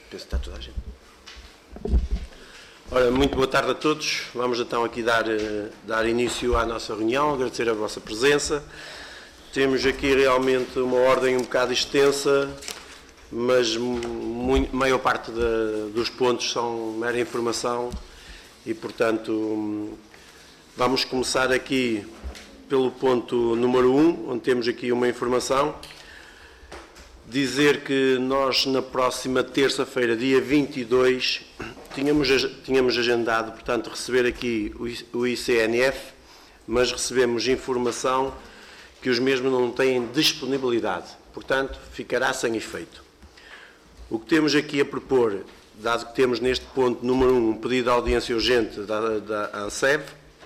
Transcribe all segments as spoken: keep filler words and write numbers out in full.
Penso que está toda a gente. Ora, muito boa tarde a todos. Vamos então aqui dar, dar início à nossa reunião, agradecer a vossa presença. Temos aqui realmente uma ordem um bocado extensa, mas a maior parte de, dos pontos são mera informação e, portanto, vamos começar aqui pelo ponto número um, onde temos aqui uma informação. Dizer que nós, na próxima terça-feira, dia vinte e dois, tínhamos, tínhamos agendado, portanto, receber aqui o I C N F, mas recebemos informação que os mesmos não têm disponibilidade. Portanto, ficará sem efeito. O que temos aqui a propor, dado que temos neste ponto número um, um pedido de audiência urgente da, da ANSEB,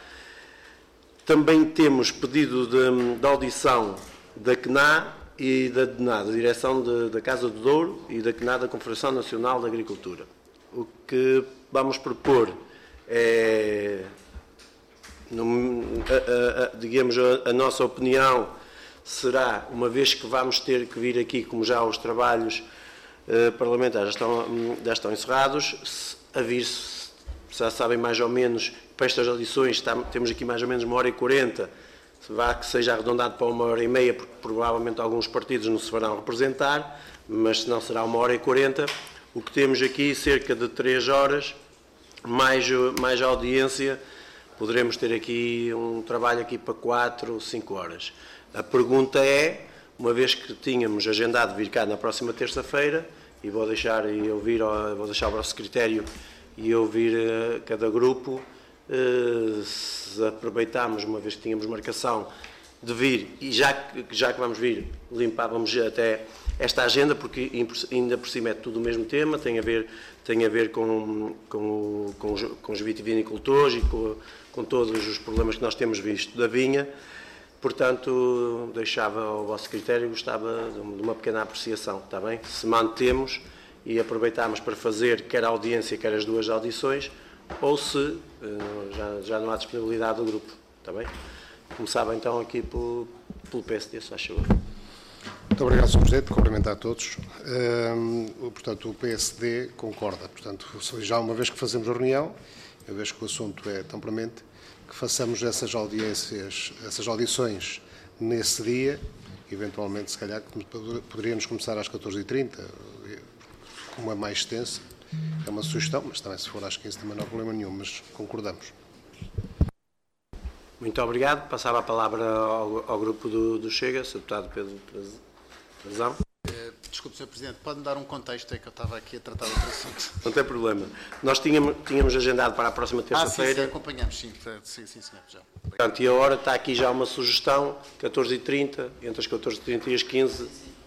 também temos pedido de, de audição da C N A e da D N A, da Direção de, da Casa do Douro, e da C N A, da Confederação Nacional de Agricultura. O que vamos propor é, no, a, a, a, digamos, a, a nossa opinião será, uma vez que vamos ter que vir aqui, como já os trabalhos eh, parlamentares já estão, já estão encerrados, a vir, já sabem mais ou menos, para estas audições está, temos aqui mais ou menos uma hora e quarenta, vá que seja arredondado para uma hora e meia, porque provavelmente alguns partidos não se farão representar, mas se não será uma hora e quarenta. O que temos aqui, cerca de três horas, mais, mais audiência, poderemos ter aqui um trabalho aqui para quatro, cinco horas. A pergunta é, uma vez que tínhamos agendado vir cá na próxima terça-feira, e vou deixar, e ouvir, vou deixar o vosso critério e ouvir uh, cada grupo, uh, se aproveitarmos, uma vez que tínhamos marcação de vir, e já que, já que vamos vir, limpávamos até esta agenda, porque ainda por cima é tudo o mesmo tema, tem a ver, tem a ver com, com, com, os, com os vitivinicultores e com, com todos os problemas que nós temos visto da vinha. Portanto, deixava ao vosso critério, gostava de uma pequena apreciação, está bem? Se mantemos e aproveitamos para fazer quer a audiência, quer as duas audições, ou se já, já não há disponibilidade do grupo, está bem? Começava então aqui pelo, pelo P S D, se faz favor. Muito obrigado, senhor Presidente, cumprimentar a todos. Um, portanto, o P S D concorda. Portanto, já uma vez que fazemos a reunião, uma vez que o assunto é tão premente, que façamos essas audiências, essas audições nesse dia, eventualmente, se calhar, poderíamos começar às catorze e trinta, com uma mais extensa. É uma sugestão, mas também se for às quinze também não há problema nenhum, mas concordamos. Muito obrigado. Passava a palavra ao, ao grupo do, do Chega, senhor Deputado Pedro Frazão. Desculpe, senhor Presidente, pode-me dar um contexto, é que eu estava aqui a tratar de outro assunto. Não tem problema. Nós tínhamos, tínhamos agendado para a próxima terça-feira. Ah, sim, sim, acompanhamos, sim, sim, sim, senhor. Já. Portanto, e a hora está aqui já uma sugestão, catorze e trinta, entre as catorze e trinta e as quinze.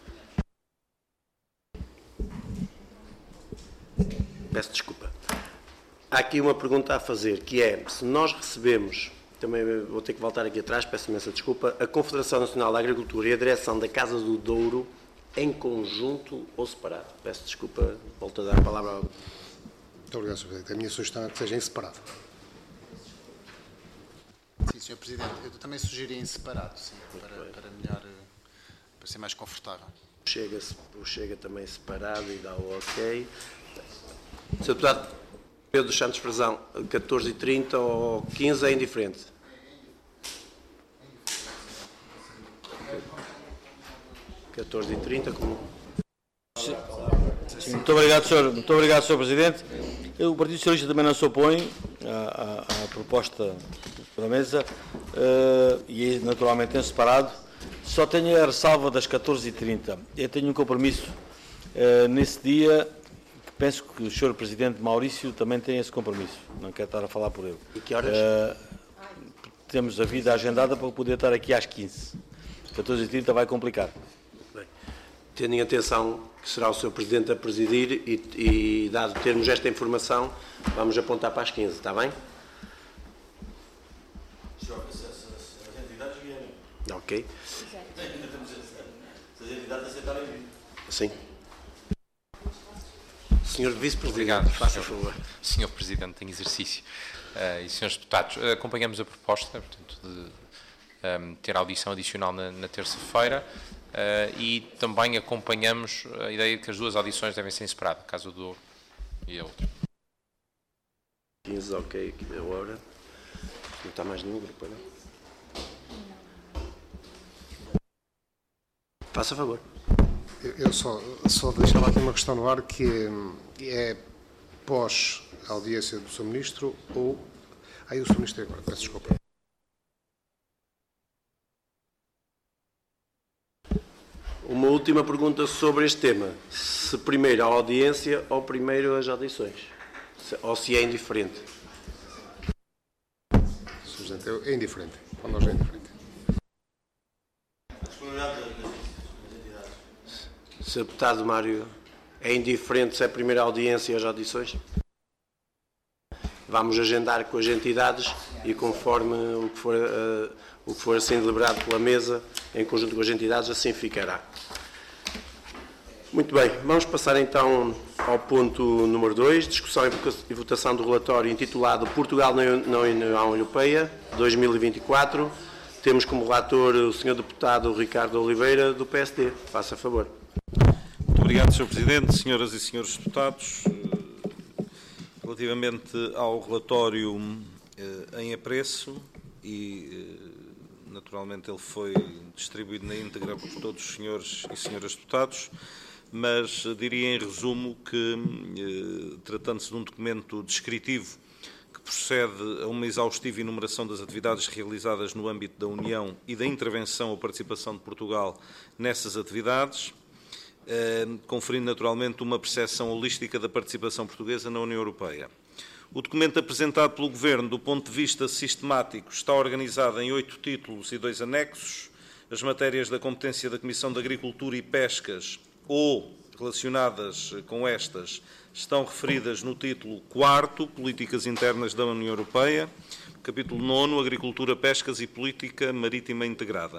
Peço desculpa. Há aqui uma pergunta a fazer, que é, se nós recebemos, também vou ter que voltar aqui atrás, peço imensa desculpa, a Confederação Nacional da Agricultura e a Direção da Casa do Douro, em conjunto ou separado? Peço desculpa, volto a dar a palavra ao... Muito obrigado, senhor Presidente. A minha sugestão é que seja em separado. Sim, senhor Presidente, eu também sugeri em separado, sim, para, para melhor, para ser mais confortável. Chega, o Chega também separado e dá o ok. senhor Deputado Pedro dos Santos Frazão, catorze e trinta ou quinze é indiferente? catorze e trinta, como... Sim, muito obrigado, senhor, muito obrigado, senhor Presidente. Eu, o Partido Socialista também não se opõe à, à, à proposta da mesa uh, e naturalmente em separado. Só tenho a ressalva das catorze e trinta. Eu tenho um compromisso uh, nesse dia, que penso que o senhor Presidente Maurício também tem esse compromisso. Não quero estar a falar por ele. E que horas? Uh, temos a vida agendada para poder estar aqui às quinze. catorze e trinta vai complicar. Bem, tendo em atenção que será o senhor Presidente a presidir e, e dado termos esta informação, vamos apontar para as quinze, está bem? Ok. Se as entidades aceitarem vir. Sim. senhor Vice-Presidente, faça favor. senhor Presidente em exercício uh, e senhores Deputados, uh, acompanhamos a proposta, portanto, de um, ter audição adicional na, na terça-feira. e também acompanhamos a ideia de que as duas audições devem ser separadas, a Casa do Douro e a outra. quinze, ok, aqui a hora. Não está mais nenhum grupo, não? Faça favor. Eu só, só deixava aqui uma questão no ar, que é, é pós a audiência do senhor Ministro ou... Aí o senhor Ministro é agora, peço desculpa. Uma última pergunta sobre este tema. Se primeiro a audiência ou primeiro as audições? Se, ou se é indiferente? senhor Presidente, é indiferente. Para nós é indiferente. senhor Deputado Mário, é indiferente se é primeiro a audiência e as audições? Vamos agendar com as entidades e conforme o que for, uh, o que for assim deliberado pela mesa, em conjunto com as entidades, assim ficará. Muito bem, vamos passar então ao ponto número dois, discussão e votação do relatório intitulado Portugal na União Europeia dois mil e vinte e quatro. Temos como relator o senhor Deputado Ricardo Oliveira, do P S D. Faça favor. Muito obrigado, senhor Presidente, senhoras e senhores deputados. Relativamente ao relatório eh, em apreço, e eh, naturalmente ele foi distribuído na íntegra por todos os senhores e senhoras deputados, mas eh, diria em resumo que, eh, tratando-se de um documento descritivo que procede a uma exaustiva enumeração das atividades realizadas no âmbito da União e da intervenção ou participação de Portugal nessas atividades, conferindo naturalmente uma percepção holística da participação portuguesa na União Europeia. O documento apresentado pelo Governo, do ponto de vista sistemático, está organizado em oito títulos e dois anexos. As matérias da competência da Comissão de Agricultura e Pescas ou relacionadas com estas estão referidas no título quarto, Políticas Internas da União Europeia, capítulo nono, Agricultura, Pescas e Política Marítima Integrada.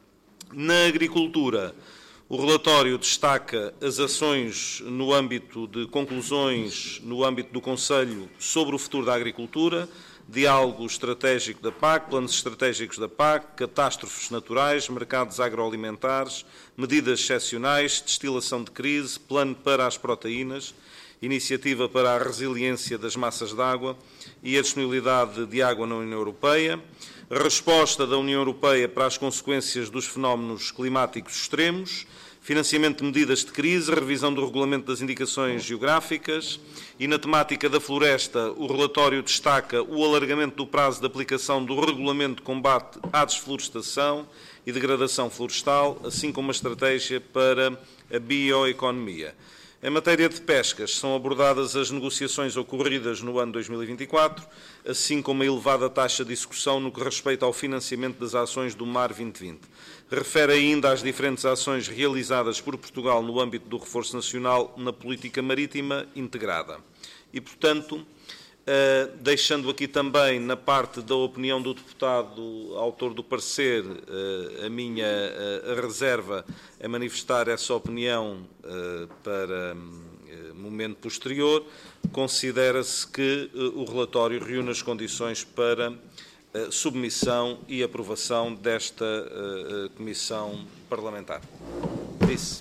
Na agricultura, o relatório destaca as ações no âmbito de conclusões no âmbito do Conselho sobre o futuro da agricultura, diálogo estratégico da P A C, planos estratégicos da P A C, catástrofes naturais, mercados agroalimentares, medidas excepcionais, destilação de crise, plano para as proteínas, iniciativa para a resiliência das massas de água e a disponibilidade de água na União Europeia, resposta da União Europeia para as consequências dos fenómenos climáticos extremos, financiamento de medidas de crise, revisão do regulamento das indicações geográficas e, na temática da floresta, o relatório destaca o alargamento do prazo de aplicação do regulamento de combate à desflorestação e degradação florestal, assim como uma estratégia para a bioeconomia. Em matéria de pescas, são abordadas as negociações ocorridas no ano dois mil e vinte e quatro, assim como a elevada taxa de execução no que respeita ao financiamento das ações do Mar vinte vinte. Refere ainda às diferentes ações realizadas por Portugal no âmbito do reforço nacional na política marítima integrada. E, portanto, Uh, deixando aqui também, na parte da opinião do deputado autor do parecer, uh, a minha uh, reserva é manifestar essa opinião uh, para uh, momento posterior, considera-se que uh, o relatório reúne as condições para uh, submissão e aprovação desta uh, comissão parlamentar. Disse.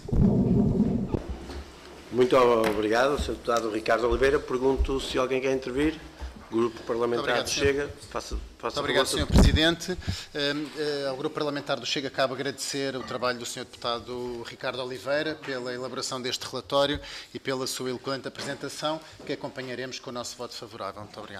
Muito obrigado, senhor Deputado Ricardo Oliveira. Pergunto se alguém quer intervir. O Grupo Parlamentar do Chega. Faça, faça Muito obrigado, senhor Presidente. Uh, uh, ao Grupo Parlamentar do Chega cabe agradecer o trabalho do senhor Deputado Ricardo Oliveira pela elaboração deste relatório e pela sua eloquente apresentação, que acompanharemos com o nosso voto favorável. Muito obrigado.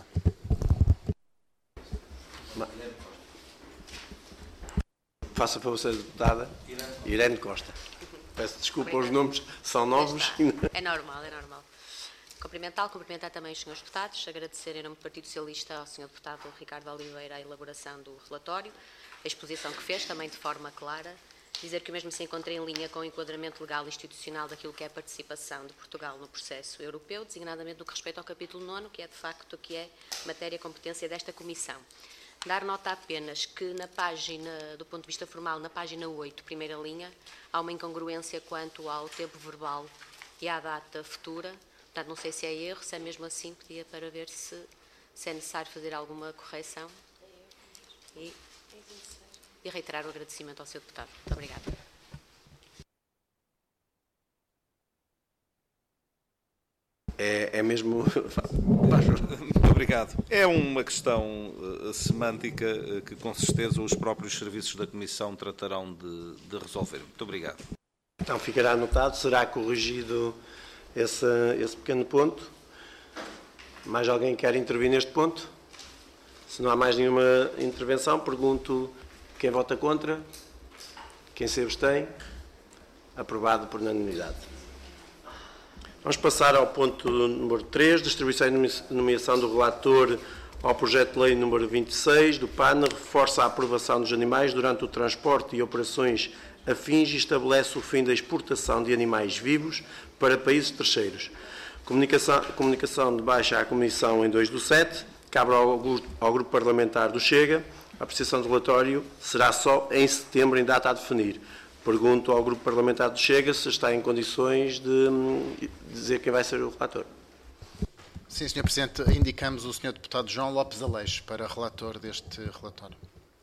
Faça para você, deputada Irene Costa. Peço desculpa, os nomes são novos. É normal, é normal. Cumprimentar, cumprimentar também os senhores deputados, agradecer em nome do Partido Socialista ao senhor deputado Ricardo Oliveira a elaboração do relatório, a exposição que fez, também de forma clara, dizer que o mesmo se encontra em linha com o enquadramento legal e institucional daquilo que é a participação de Portugal no processo europeu, designadamente no que respeita ao capítulo nono, que é de facto que é matéria e competência desta Comissão. Dar nota apenas que na página, do ponto de vista formal, na página oito, primeira linha, há uma incongruência quanto ao tempo verbal e à data futura. Portanto, não sei se é erro, se é mesmo assim, pedia para ver se, se é necessário fazer alguma correção. E, e reiterar o agradecimento ao senhor deputado. Muito obrigada. É, é mesmo... Muito obrigado. É uma questão uh, semântica uh, que, com certeza, os próprios serviços da Comissão tratarão de, de resolver. Muito obrigado. Então, ficará anotado, será corrigido esse, esse pequeno ponto. Mais alguém quer intervir neste ponto? Se não há mais nenhuma intervenção, pergunto quem vota contra, quem se abstém. Aprovado por unanimidade. Vamos passar ao ponto número três, distribuição e nomeação do relator ao projeto de lei número vinte e seis do P A N, reforça a aprovação dos animais durante o transporte e operações afins e estabelece o fim da exportação de animais vivos para países terceiros. Comunicação, comunicação de baixa à Comissão em dois do sete, cabe ao, ao Grupo Parlamentar do Chega. A apreciação do relatório será só em setembro, em data a definir. Pergunto ao Grupo Parlamentar do Chega se está em condições de dizer quem vai ser o relator. Sim, senhor Presidente. Indicamos o senhor Deputado João Lopes Aleixo para relator deste relatório.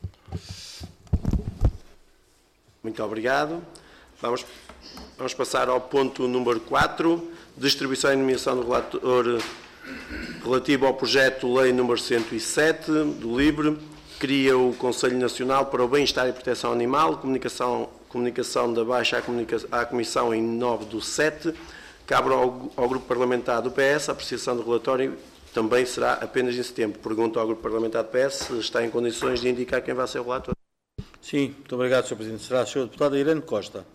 Muito obrigado. Vamos, vamos passar ao ponto número quatro, distribuição e nomeação do relator relativo ao projeto de lei número cento e sete do LIBRE, cria o Conselho Nacional para o Bem-Estar e Proteção Animal, comunicação, comunicação da baixa à, comunica, à Comissão em nove do sete, cabe ao, ao Grupo Parlamentar do P S, a apreciação do relatório também será apenas em setembro. Pergunto ao Grupo Parlamentar do P S se está em condições de indicar quem vai ser o relator. Sim, muito obrigado, senhor Presidente. Será a senhora Deputada Irene Costa.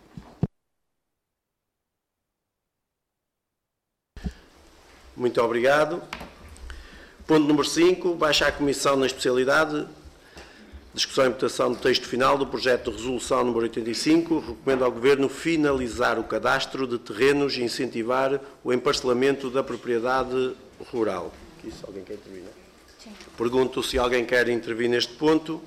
Muito obrigado. Ponto número cinco, baixa à Comissão na especialidade, discussão e votação do texto final do projeto de resolução número oitenta e cinco, recomenda ao Governo finalizar o cadastro de terrenos e incentivar o emparcelamento da propriedade rural. Aqui, se alguém quer intervir. Sim. Pergunto se alguém quer intervir neste ponto.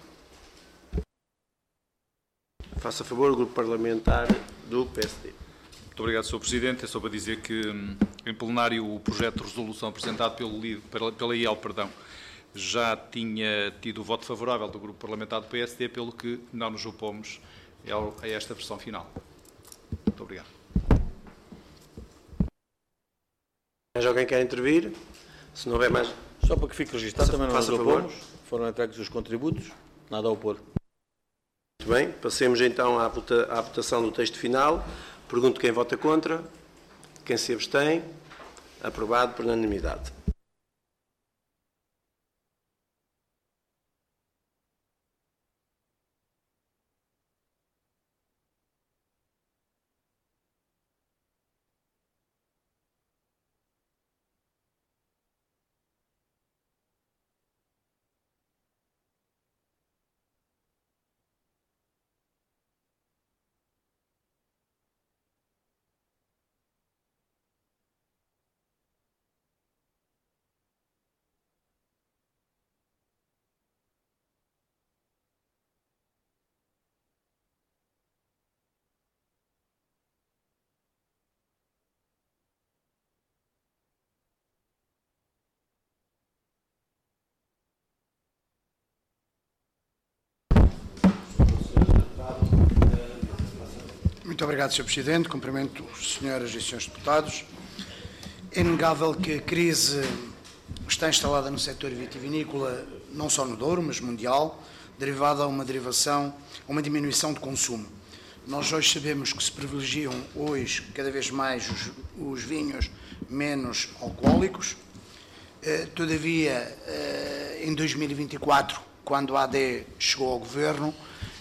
Faça favor, o Grupo Parlamentar do P S D. Muito obrigado, senhor Presidente. É só para dizer que, em plenário, o projeto de resolução apresentado pelo, pela I E L, perdão, já tinha tido o voto favorável do Grupo Parlamentar do P S D, pelo que não nos opomos a esta versão final. Muito obrigado. Mais alguém quer intervir? Se não houver mais... Só para que fique registado, também não nos opomos. Foram entregues os contributos, nada a opor. Muito bem, passemos então à, vota, à votação do texto final. Pergunto quem vota contra, quem se abstém. Aprovado por unanimidade. Muito obrigado, senhor Presidente. Cumprimento as senhoras e senhores deputados. É inegável que a crise está instalada no setor vitivinícola, não só no Douro, mas mundial, derivada a uma derivação, a uma diminuição de consumo. Nós hoje sabemos que se privilegiam hoje cada vez mais os, os vinhos menos alcoólicos. Eh, todavia, eh, em dois mil e vinte e quatro, quando a A D chegou ao Governo,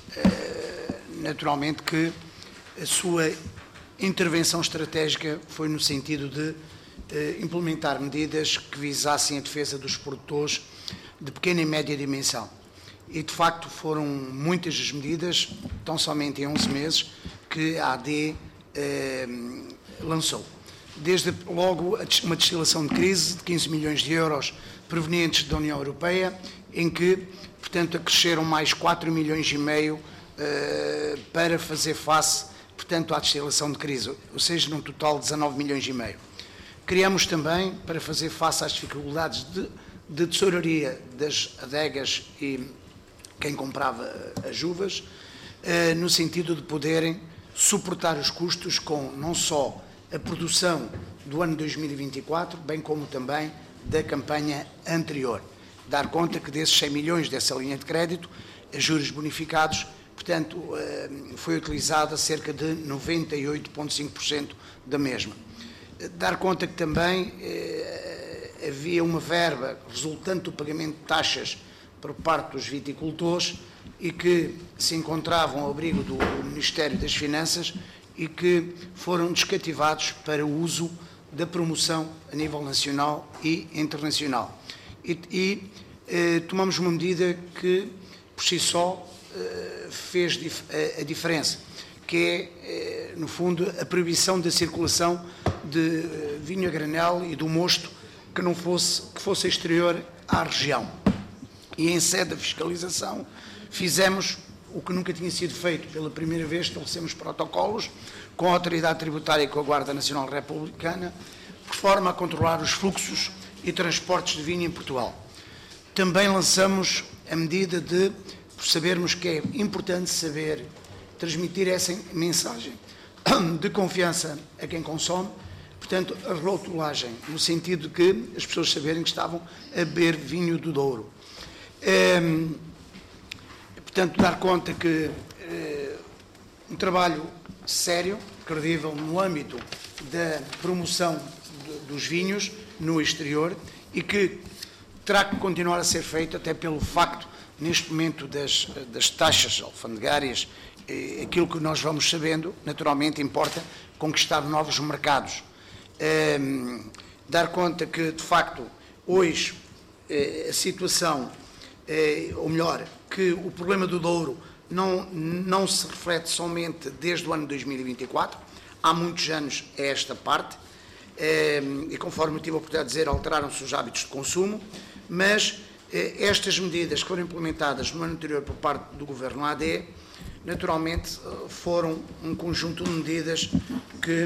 eh, naturalmente que a sua intervenção estratégica foi no sentido de eh, implementar medidas que visassem a defesa dos produtores de pequena e média dimensão. E, de facto, foram muitas as medidas, tão somente em onze meses, que a A D eh, lançou. Desde logo uma destilação de crise de quinze milhões de euros provenientes da União Europeia, em que, portanto, acresceram mais quatro milhões e meio eh, para fazer face, portanto, à destilação de crise, ou seja, num total de dezanove milhões e meio. Criamos também, para fazer face às dificuldades de, de tesouraria das adegas e quem comprava as uvas, eh, no sentido de poderem suportar os custos com não só a produção do ano dois mil e vinte e quatro, bem como também da campanha anterior. Dar conta que desses cem milhões dessa linha de crédito, a juros bonificados, portanto, foi utilizada cerca de noventa e oito vírgula cinco por cento da mesma. Dar conta que também eh, havia uma verba resultante do pagamento de taxas por parte dos viticultores e que se encontravam ao abrigo do Ministério das Finanças e que foram descativados para o uso da promoção a nível nacional e internacional. E, e eh, tomamos uma medida que, por si só, eh, fez dif a, a diferença, que é, eh, no fundo, a proibição da circulação de eh, vinho a granel e do mosto que não fosse, que fosse exterior à região. E em sede da fiscalização fizemos o que nunca tinha sido feito. Pela primeira vez estabelecemos protocolos com a Autoridade Tributária e com a Guarda Nacional Republicana, por forma a controlar os fluxos e transportes de vinho em Portugal. Também lançamos a medida de sabermos que é importante saber transmitir essa mensagem de confiança a quem consome, portanto, a rotulagem, no sentido de que as pessoas saberem que estavam a beber vinho do Douro. É, portanto, dar conta que é, um trabalho sério, credível, no âmbito da promoção de, dos vinhos no exterior e que terá que continuar a ser feito até pelo facto, neste momento, das, das taxas alfandegárias, eh, aquilo que nós vamos sabendo, naturalmente, importa conquistar novos mercados. Eh, dar conta que, de facto, hoje eh, a situação, eh, ou melhor, que o problema do Douro não, não se reflete somente desde o ano dois mil e vinte e quatro, há muitos anos a esta parte, eh, e conforme eu tive a oportunidade de dizer, alteraram-se os hábitos de consumo, mas eh, estas medidas que foram implementadas no ano anterior por parte do Governo A D, naturalmente foram um conjunto de medidas que,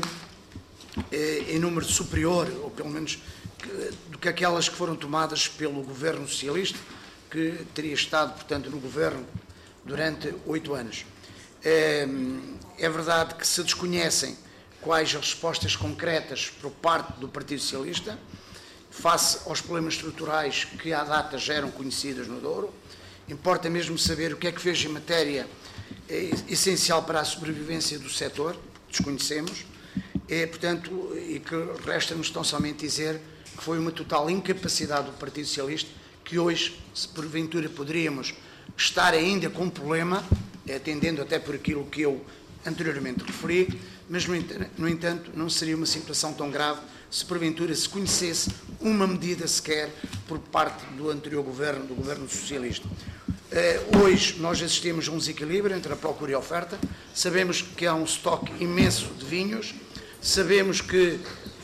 eh, em número superior, ou pelo menos que, do que aquelas que foram tomadas pelo Governo Socialista, que teria estado, portanto, no Governo durante oito anos. É, é verdade que se desconhecem quais as respostas concretas por parte do Partido Socialista face aos problemas estruturais que à data já eram conhecidos no Douro. Importa mesmo saber o que é que fez em matéria é, essencial para a sobrevivência do setor, desconhecemos, é, portanto, e que resta-nos tão somente dizer que foi uma total incapacidade do Partido Socialista, que hoje, se porventura poderíamos estar ainda com um problema, atendendo até por aquilo que eu anteriormente referi, mas, no entanto, não seria uma situação tão grave se porventura se conhecesse uma medida sequer por parte do anterior governo, do governo socialista. Uh, hoje nós assistimos a um desequilíbrio entre a procura e a oferta, sabemos que há um estoque imenso de vinhos, sabemos que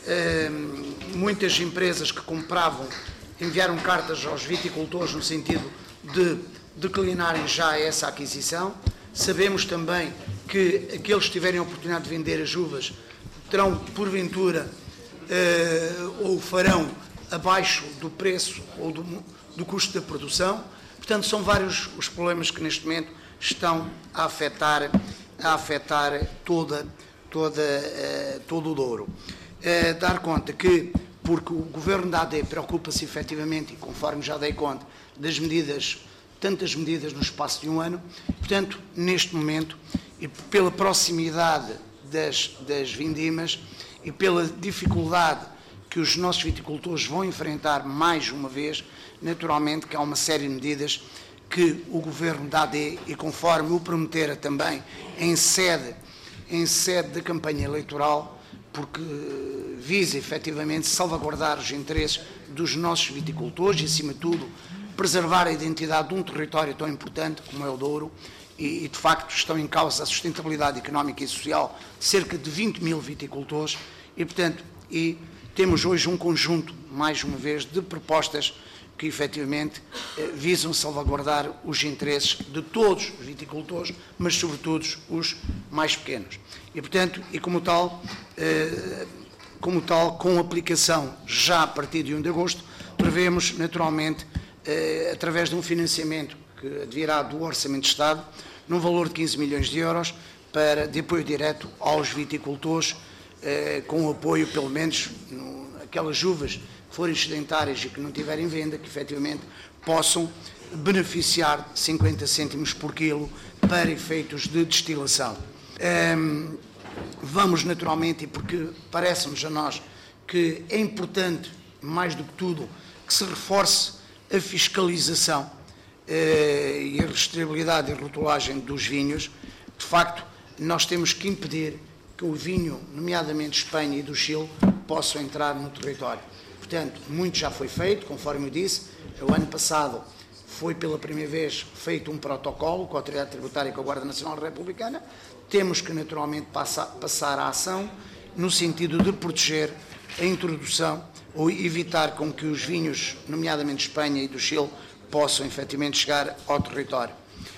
uh, muitas empresas que compravam enviaram cartas aos viticultores no sentido de declinarem já essa aquisição, sabemos também que aqueles que tiverem a oportunidade de vender as uvas terão, porventura, uh, ou farão abaixo do preço ou do, do custo da produção. Portanto, são vários os problemas que neste momento estão a afetar, a afetar toda, toda, uh, todo o Douro. Uh, dar conta que, porque o Governo da A D preocupa-se efetivamente, e conforme já dei conta, das medidas, tantas medidas no espaço de um ano, portanto, neste momento, e pela proximidade das, das vindimas e pela dificuldade que os nossos viticultores vão enfrentar mais uma vez, naturalmente que há uma série de medidas que o Governo da A D, e conforme o prometera também em sede, em sede da campanha eleitoral, porque visa efetivamente salvaguardar os interesses dos nossos viticultores e, acima de tudo, preservar a identidade de um território tão importante como é o Douro, e, e de facto estão em causa a sustentabilidade económica e social de cerca de vinte mil viticultores, e portanto, e temos hoje um conjunto, mais uma vez, de propostas que efetivamente visam salvaguardar os interesses de todos os viticultores, mas sobretudo os mais pequenos. E portanto, e como tal, como tal, com aplicação já a partir de um de agosto, prevemos naturalmente, através de um financiamento que advirá do Orçamento de Estado, num valor de quinze milhões de euros, para, de apoio direto aos viticultores, eh, com o apoio, pelo menos, no, aquelas uvas que forem excedentárias e que não tiverem venda, que efetivamente possam beneficiar de cinquenta cêntimos por quilo para efeitos de destilação. Um, vamos naturalmente, e porque parece-nos a nós que é importante, mais do que tudo, que se reforce a fiscalização uh, e a rastreabilidade e rotulagem dos vinhos. De facto, nós temos que impedir que o vinho, nomeadamente Espanha e do Chile, possam entrar no território. Portanto, muito já foi feito, conforme eu disse. O ano passado foi pela primeira vez feito um protocolo com a Autoridade Tributária e com a Guarda Nacional Republicana. Temos que, naturalmente, passar, passar a ação no sentido de proteger a introdução ou evitar com que os vinhos, nomeadamente Espanha e do Chile, possam efetivamente chegar ao território.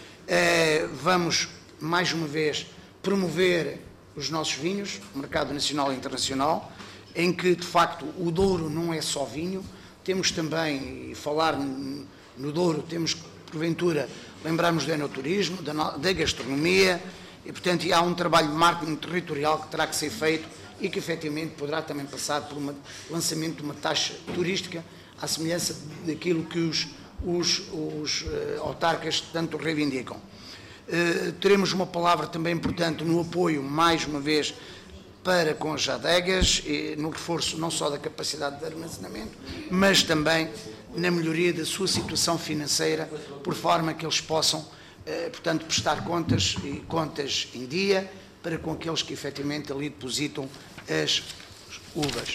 Eh, vamos, mais uma vez, promover os nossos vinhos, o mercado nacional e internacional, em que, de facto, o Douro não é só vinho. Temos também, e falar no Douro, temos que, porventura, lembrarmos do enoturismo, da, da gastronomia, e, portanto, há um trabalho de marketing territorial que terá que ser feito e que, efetivamente, poderá também passar por um lançamento de uma taxa turística, à semelhança daquilo que os, os, os uh, autarcas tanto reivindicam. Uh, teremos uma palavra também importante no apoio, mais uma vez, para com as adegas, e no reforço não só da capacidade de armazenamento, mas também na melhoria da sua situação financeira, por forma que eles possam, eh, portanto, prestar contas e contas em dia para com aqueles que efetivamente ali depositam as uvas.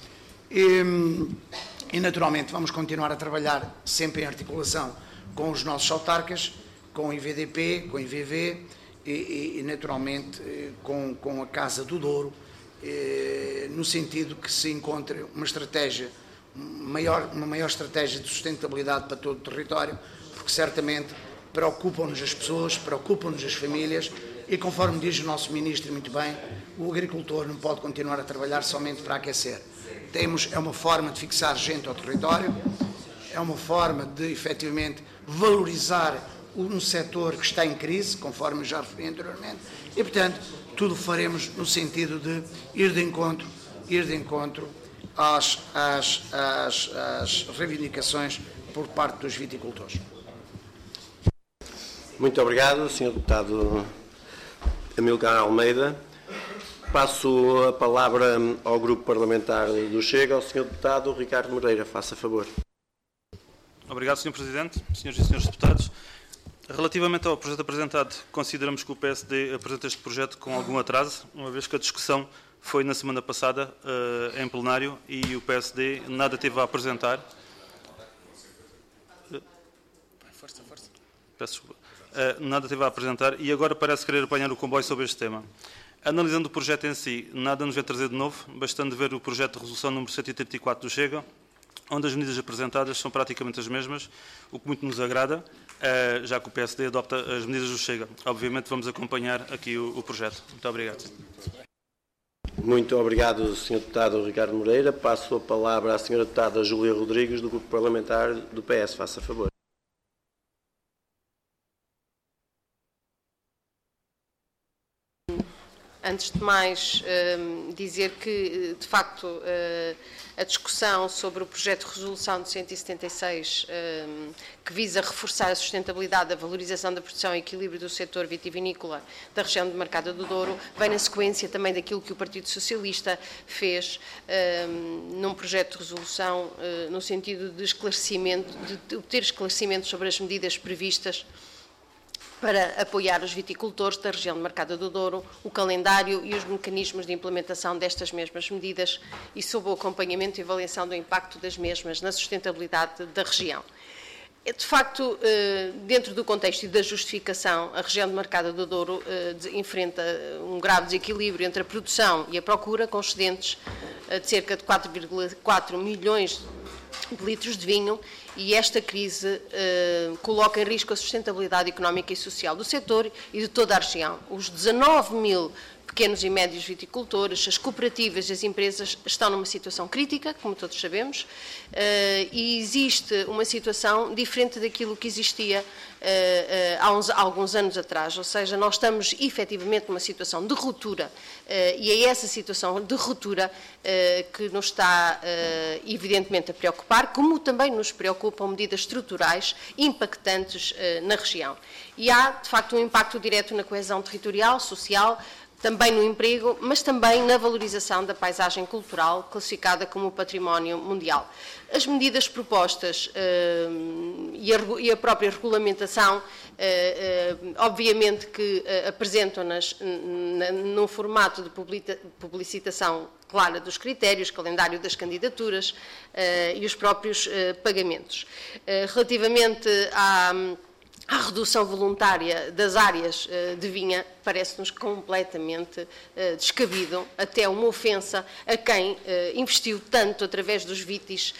E, e naturalmente vamos continuar a trabalhar sempre em articulação com os nossos autarcas, com o I V D P, com o I V V e, e, e naturalmente com, com a Casa do Douro, eh, no sentido que se encontre uma estratégia Maior, uma maior estratégia de sustentabilidade para todo o território, porque certamente preocupam-nos as pessoas, preocupam-nos as famílias e, conforme diz o nosso Ministro muito bem, o agricultor não pode continuar a trabalhar somente para aquecer. Temos, é uma forma de fixar gente ao território, é uma forma de, efetivamente, valorizar um setor que está em crise, conforme já referi anteriormente, e, portanto, tudo faremos no sentido de ir de encontro, ir de encontro Às, às, às, às reivindicações por parte dos viticultores. Muito obrigado, senhor Deputado Amílcar Almeida. Passo a palavra ao Grupo Parlamentar do Chega, ao senhor Deputado Ricardo Moreira. Faça favor. Obrigado, senhor Presidente, senhoras e senhores deputados. Relativamente ao projeto apresentado, consideramos que o P S D apresenta este projeto com algum atraso, uma vez que a discussão foi na semana passada uh, em plenário e o P S D nada teve a apresentar. Uh, força, força. Peço desculpa. Uh, nada teve a apresentar e agora parece querer apanhar o comboio sobre este tema. Analisando o projeto em si, nada nos vai trazer de novo, bastando ver o projeto de resolução número cento e trinta e quatro do Chega, onde as medidas apresentadas são praticamente as mesmas, o que muito nos agrada, uh, já que o P S D adopta as medidas do Chega. Obviamente vamos acompanhar aqui o, o projeto. Muito obrigado. Muito obrigado, senhor Deputado Ricardo Moreira. Passo a palavra à senhora Deputada Júlia Rodrigues, do Grupo Parlamentar do P S. Faça favor. Antes de mais, dizer que, de facto, a discussão sobre o projeto de resolução de cento e setenta e seis, que visa reforçar a sustentabilidade, a valorização da produção e equilíbrio do setor vitivinícola da região de Marcada do Douro, vem na sequência também daquilo que o Partido Socialista fez num projeto de resolução no sentido de esclarecimento, de obter esclarecimento sobre as medidas previstas para apoiar os viticultores da região de Marcada do Douro, o calendário e os mecanismos de implementação destas mesmas medidas e sob o acompanhamento e avaliação do impacto das mesmas na sustentabilidade da região. De facto, dentro do contexto e da justificação, a região de Marcada do Douro enfrenta um grave desequilíbrio entre a produção e a procura, com excedentes de cerca de quatro vírgula quatro milhões de litros de vinho, e esta crise eh, coloca em risco a sustentabilidade económica e social do setor e de toda a região. Os dezanove mil pequenos e médios viticultores, as cooperativas, as empresas estão numa situação crítica, como todos sabemos, e existe uma situação diferente daquilo que existia há uns, há alguns anos atrás, ou seja, nós estamos efetivamente numa situação de ruptura e é essa situação de ruptura que nos está evidentemente a preocupar, como também nos preocupam medidas estruturais impactantes na região. E há, de facto, um impacto direto na coesão territorial, social, também no emprego, mas também na valorização da paisagem cultural, classificada como património mundial. As medidas propostas uh, e, a, e a própria regulamentação, uh, uh, obviamente que uh, apresentam-nas num formato de publicitação clara dos critérios, calendário das candidaturas uh, e os próprios uh, pagamentos. Uh, relativamente à... A redução voluntária das áreas de vinha parece-nos completamente descabido, até uma ofensa a quem investiu tanto através dos vitis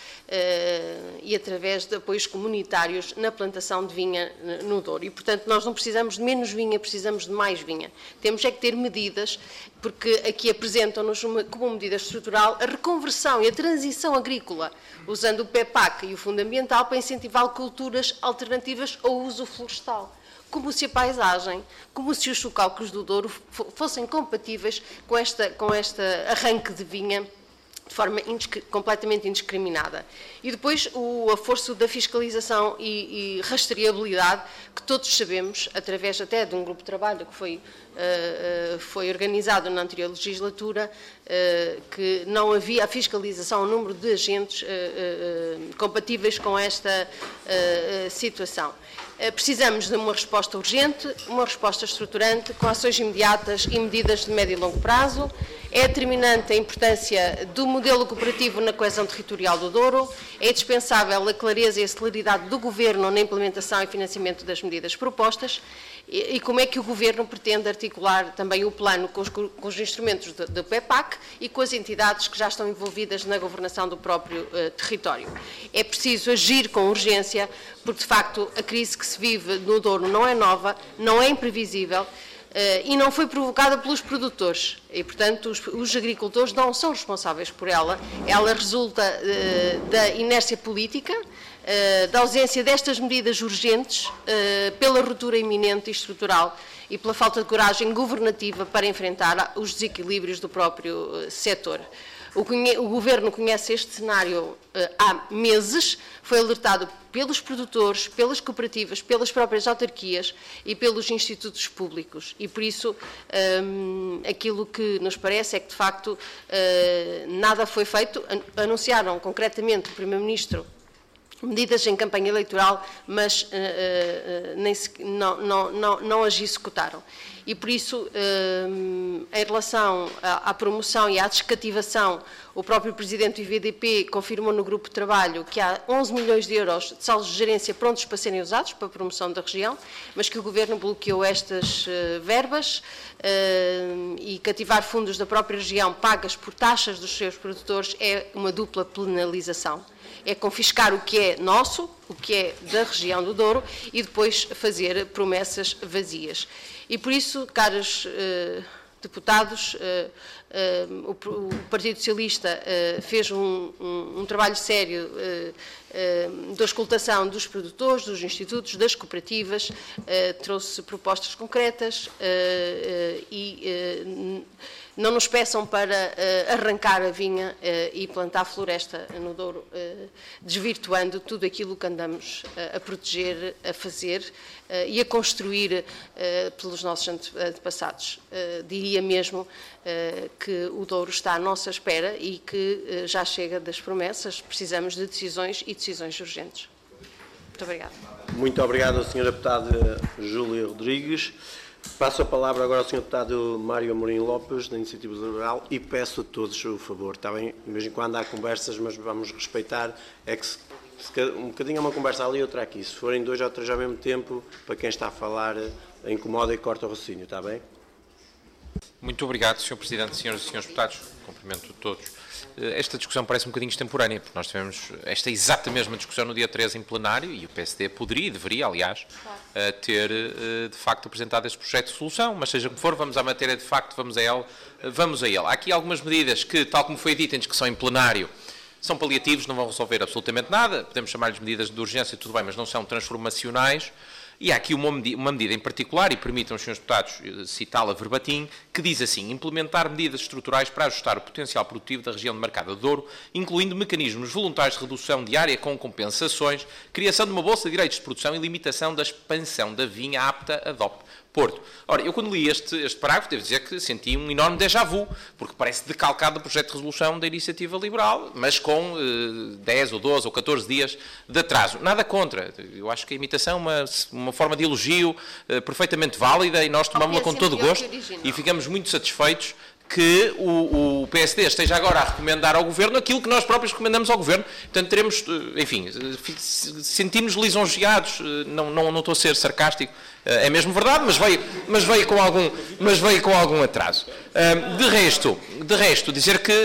e através de apoios comunitários na plantação de vinha no Douro. E, portanto, nós não precisamos de menos vinha, precisamos de mais vinha. Temos é que ter medidas, porque aqui apresentam-nos como medida estrutural a reconversão e a transição agrícola, usando o P E P A C e o Fundo Ambiental para incentivar culturas alternativas ao uso florestal. Como se a paisagem, como se os socalcos do Douro fossem compatíveis com este com este arranque de vinha de forma indisc- completamente indiscriminada. E depois o aforço da fiscalização e, e rastreabilidade, que todos sabemos, através até de um grupo de trabalho que foi, uh, uh, foi organizado na anterior legislatura, uh, que não havia a fiscalização, o número de agentes uh, uh, compatíveis com esta uh, uh, situação. Precisamos de uma resposta urgente, uma resposta estruturante, com ações imediatas e medidas de médio e longo prazo. É determinante a importância do modelo cooperativo na coesão territorial do Douro. É dispensável a clareza e a celeridade do Governo na implementação e financiamento das medidas propostas. E, e como é que o Governo pretende articular também o plano com os, com os instrumentos do, do P E P A C e com as entidades que já estão envolvidas na governação do próprio uh, território. É preciso agir com urgência, porque de facto a crise que se vive no Douro não é nova, não é imprevisível uh, e não foi provocada pelos produtores. E, portanto, os, os agricultores não são responsáveis por ela. Ela resulta uh, da inércia política, uh, da ausência destas medidas urgentes, uh, pela ruptura iminente e estrutural e pela falta de coragem governativa para enfrentar os desequilíbrios do próprio uh, setor. O, o Governo conhece este cenário uh, há meses, foi alertado pelos produtores, pelas cooperativas, pelas próprias autarquias e pelos institutos públicos. E, por isso, um, aquilo que nos parece é que, de facto, uh, nada foi feito. Anunciaram, concretamente, o Primeiro-Ministro medidas em campanha eleitoral, mas uh, uh, nem se, não, não, não, não as executaram. E, por isso, uh, em relação à, à promoção e à descativação, o próprio Presidente do I V D P confirmou no grupo de trabalho que há onze milhões de euros de saldos de gerência prontos para serem usados para a promoção da região, mas que o Governo bloqueou estas uh, verbas uh, e cativar fundos da própria região pagas por taxas dos seus produtores é uma dupla penalização. É confiscar o que é nosso, o que é da região do Douro e depois fazer promessas vazias. E por isso, caros eh, deputados, eh, eh, o, o Partido Socialista eh, fez um, um, um trabalho sério eh, eh, de auscultação dos produtores, dos institutos, das cooperativas, eh, trouxe propostas concretas eh, eh, e eh, não nos peçam para uh, arrancar a vinha uh, e plantar floresta no Douro, uh, desvirtuando tudo aquilo que andamos uh, a proteger, a fazer uh, e a construir uh, pelos nossos antepassados. Uh, diria mesmo uh, que o Douro está à nossa espera e que uh, já chega das promessas, precisamos de decisões e decisões urgentes. Muito obrigada. Muito obrigado, senhora Deputada Júlia Rodrigues. Passo a palavra agora ao senhor Deputado Mário Amorim Lopes, da Iniciativa Liberal, e peço a todos o favor, está bem? De vez em quando há conversas, mas vamos respeitar, é que se, se, um bocadinho é uma conversa ali e outra aqui. Se forem dois ou três ao mesmo tempo, para quem está a falar, incomoda e corta o raciocínio, está bem? Muito obrigado, senhor Presidente, senhoras e senhores deputados. Cumprimento todos. Esta discussão parece um bocadinho extemporânea, porque nós tivemos esta exata mesma discussão no dia treze em plenário e o P S D poderia e deveria, aliás, ter de facto apresentado este projeto de solução, mas seja como for, vamos à matéria de facto, vamos a ele, vamos a ele. Há aqui algumas medidas que, tal como foi dito em discussão em plenário, são paliativos, não vão resolver absolutamente nada, podemos chamar-lhes medidas de urgência, tudo bem, mas não são transformacionais. E há aqui uma medida, uma medida em particular, e permitam os senhores deputados citá-la verbatim, que diz assim: implementar medidas estruturais para ajustar o potencial produtivo da região demarcada de Douro, incluindo mecanismos voluntários de redução de área com compensações, criação de uma bolsa de direitos de produção e limitação da expansão da vinha apta a D O P Porto. Ora, eu quando li este, este parágrafo, devo dizer que senti um enorme déjà vu, porque parece decalcado do projeto de resolução da Iniciativa Liberal, mas com eh, dez ou doze ou catorze dias de atraso. Nada contra. Eu acho que a imitação é uma, uma forma de elogio eh, perfeitamente válida e nós tomamos-la com todo o gosto e ficamos muito satisfeitos que o, o P S D esteja agora a recomendar ao Governo aquilo que nós próprios recomendamos ao Governo. Portanto, teremos, enfim, sentimos-nos lisonjeados, não, não, não estou a ser sarcástico, é mesmo verdade, mas veio, mas veio, com, algum, mas veio com algum atraso. De resto, de resto, dizer que